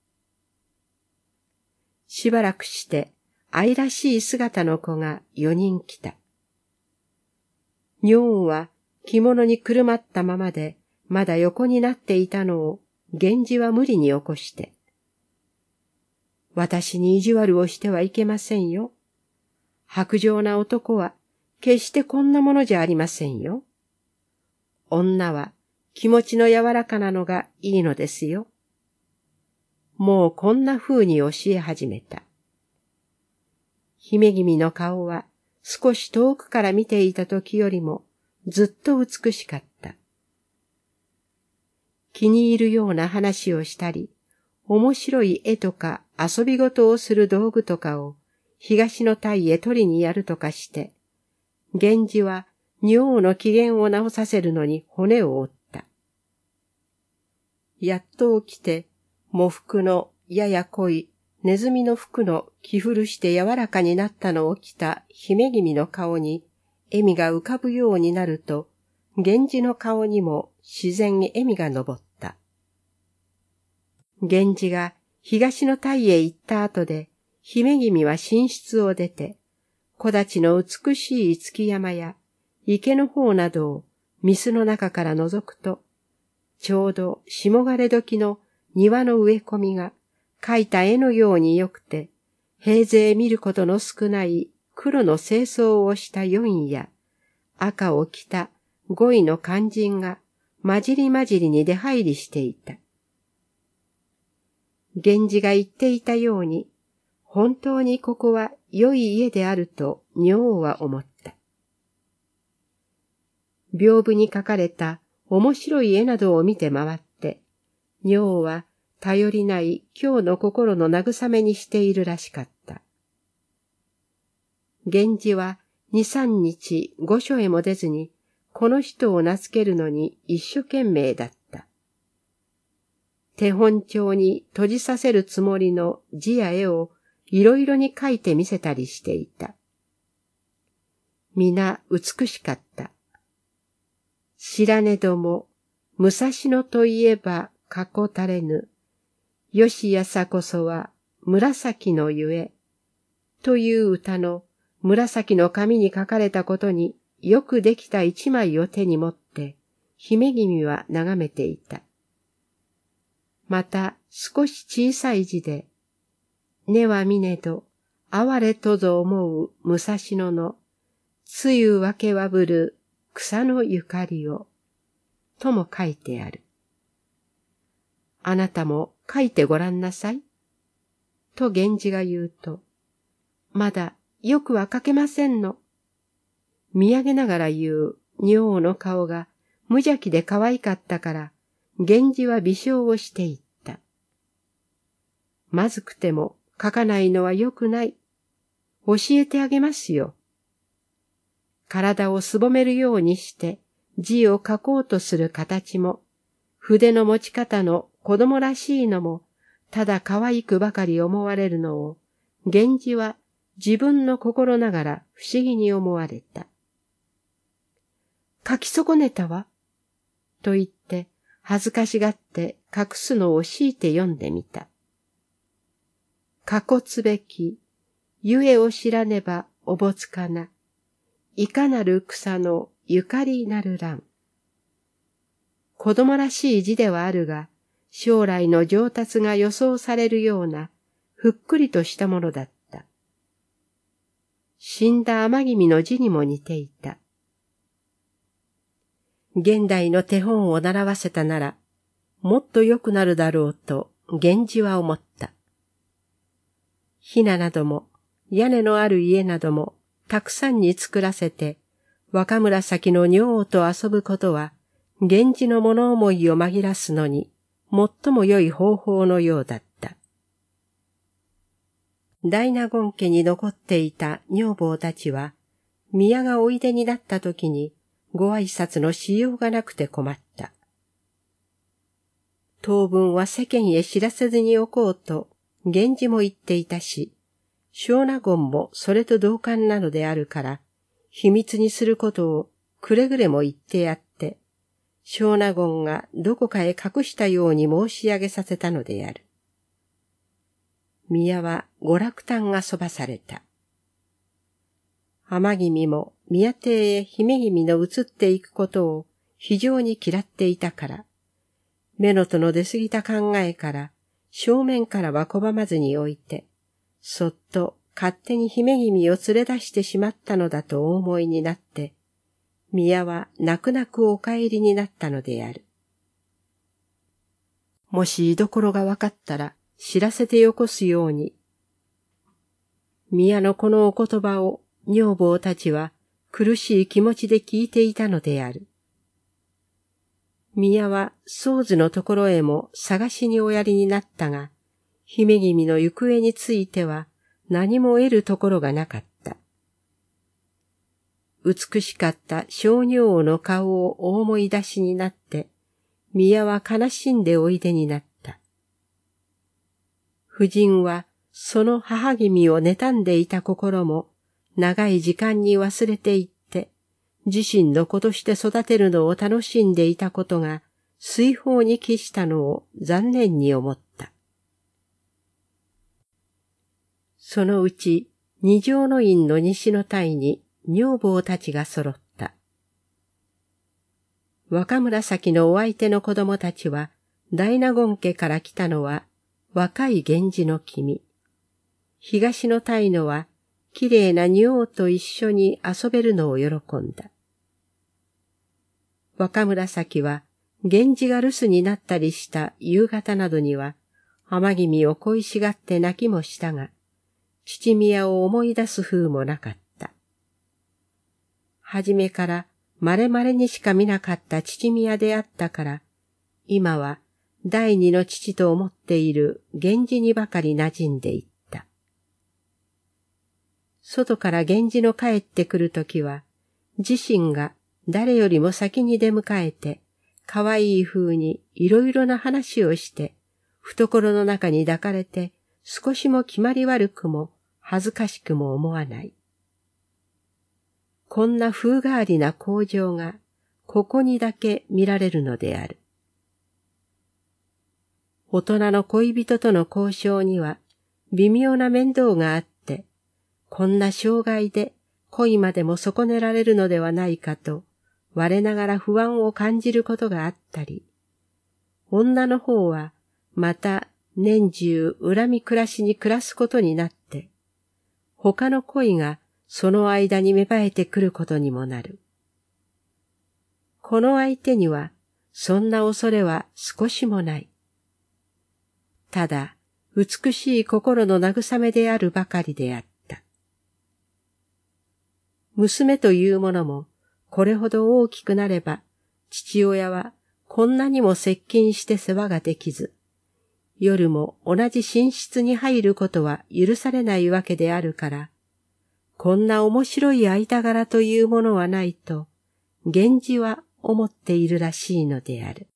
しばらくして愛らしい姿の子が4人来た。女王は着物にくるまったままでまだ横になっていたのを源氏は無理に起こして、私に意地悪をしてはいけませんよ。薄情な男は決してこんなものじゃありませんよ。女は気持ちの柔らかなのがいいのですよ。もうこんな風に教え始めた。姫君の顔は少し遠くから見ていた時よりもずっと美しかった。気に入るような話をしたり、面白い絵とか遊び事をする道具とかを東の台へ取りにやるとかして、源氏は女王の機嫌を直させるのに骨を折った。やっと起きて、喪服のやや濃いネズミの服の着古して柔らかになったのを着た姫君の顔に笑みが浮かぶようになると、源氏の顔にも自然に笑みが昇った。 源氏が東の隊へ行った後で、姫君は寝室を出て、木立の美しい月山や池の方などを御簾の中から覗くと、ちょうど霜枯れ時の庭の植え込みが描いた絵のようによくて、平勢見ることの少ない黒の清装をした四位や赤を着た五位の肝心が混じり混じりに出入りしていた。源氏が言っていたように、本当にここは良い家であると女王は思った。屏風に描かれた面白い絵などを見て回って、女王は頼りない今日の心の慰めにしているらしかった。源氏は2、3日御所へも出ずに、この人を名付けるのに一生懸命だった。手本帳に閉じさせるつもりの字や絵をいろいろに描いてみせたりしていた。皆美しかった。白根ども、武蔵野といえばかこたれぬ、吉安こそは紫のゆえ、という歌の紫の紙に書かれたことによくできた一枚を手に持って、姫君は眺めていた。また少し小さい字で、根は見ねど、哀れとぞ思う武蔵野の、つゆ分けわぶる草のゆかりを、とも書いてある。あなたも書いてごらんなさい。と源氏が言うと、まだよくは書けませんの。見上げながら言う女王の顔が無邪気で可愛かったから、源氏は微笑をしていった。まずくても書かないのはよくない。教えてあげますよ。体をすぼめるようにして字を書こうとする形も、筆の持ち方の子供らしいのも、ただ可愛くばかり思われるのを、源氏は自分の心ながら不思議に思われた。書き損ねたわ。と言って、恥ずかしがって隠すのを強いて読んでみた。かこつべき、ゆえを知らねばおぼつかな。いかなる草のゆかりなるらん。子供らしい字ではあるが、将来の上達が予想されるような、ふっくりとしたものだった。死んだ天君の字にも似ていた。現代の手本を習わせたなら、もっと良くなるだろうと、源氏は思った。雛なども、屋根のある家なども、たくさんに作らせて、若紫の女王と遊ぶことは、源氏の物思いを紛らすのに、最も良い方法のようだった。大納言家に残っていた女房たちは、宮がおいでになった時に、ご挨拶のしようがなくて困った。当分は世間へ知らせずにおこうと、源氏も言っていたし、小納言もそれと同感なのであるから、秘密にすることをくれぐれも言ってやって、小納言がどこかへ隠したように申し上げさせたのである。宮はご落胆がそばされた。天君も宮邸へ姫君の移っていくことを非常に嫌っていたから、目のとの出過ぎた考えから正面からは拒まずにおいて、そっと勝手に姫君を連れ出してしまったのだとお思いになって、宮は泣く泣くお帰りになったのである。もし居所がわかったら知らせてよこすように。宮のこのお言葉を女房たちは苦しい気持ちで聞いていたのである。宮は宗図のところへも探しにおやりになったが、姫君の行方については何も得るところがなかった。美しかった小女王の顔をお思い出しになって、宮は悲しんでおいでになった。夫人はその母君を妬んでいた心も長い時間に忘れていって、自身の子として育てるのを楽しんでいたことが水泡に帰したのを残念に思った。 そのうち二条の院の西の隊に女房たちが揃った。若紫のお相手の子供たちは、大納言家から来たのは、若い源氏の君。東の隊のは、きれいな女王と一緒に遊べるのを喜んだ。若紫は、源氏が留守になったりした夕方などには、天君を恋しがって泣きもしたが、父宮を思い出す風もなかった。はじめから稀々にしか見なかった父宮であったから、今は第二の父と思っている源氏にばかり馴染んでいった。外から源氏の帰ってくるときは、自身が誰よりも先に出迎えて、かわいい風にいろいろな話をして、懐の中に抱かれて少しも決まり悪くも恥ずかしくも思わない。こんな風変わりな口上がここにだけ見られるのである。大人の恋人との交渉には微妙な面倒があって、こんな障害で恋までも損ねられるのではないかと我ながら不安を感じることがあったり、女の方はまた年中恨み暮らしに暮らすことになって、他の恋がその間に芽生えてくることにもなる。この相手にはそんな恐れは少しもない。ただ美しい心の慰めであるばかりであった。娘というものもこれほど大きくなれば、父親はこんなにも接近して世話ができず、夜も同じ寝室に入ることは許されないわけであるから、こんな面白い間柄というものはないと、源氏は思っているらしいのである。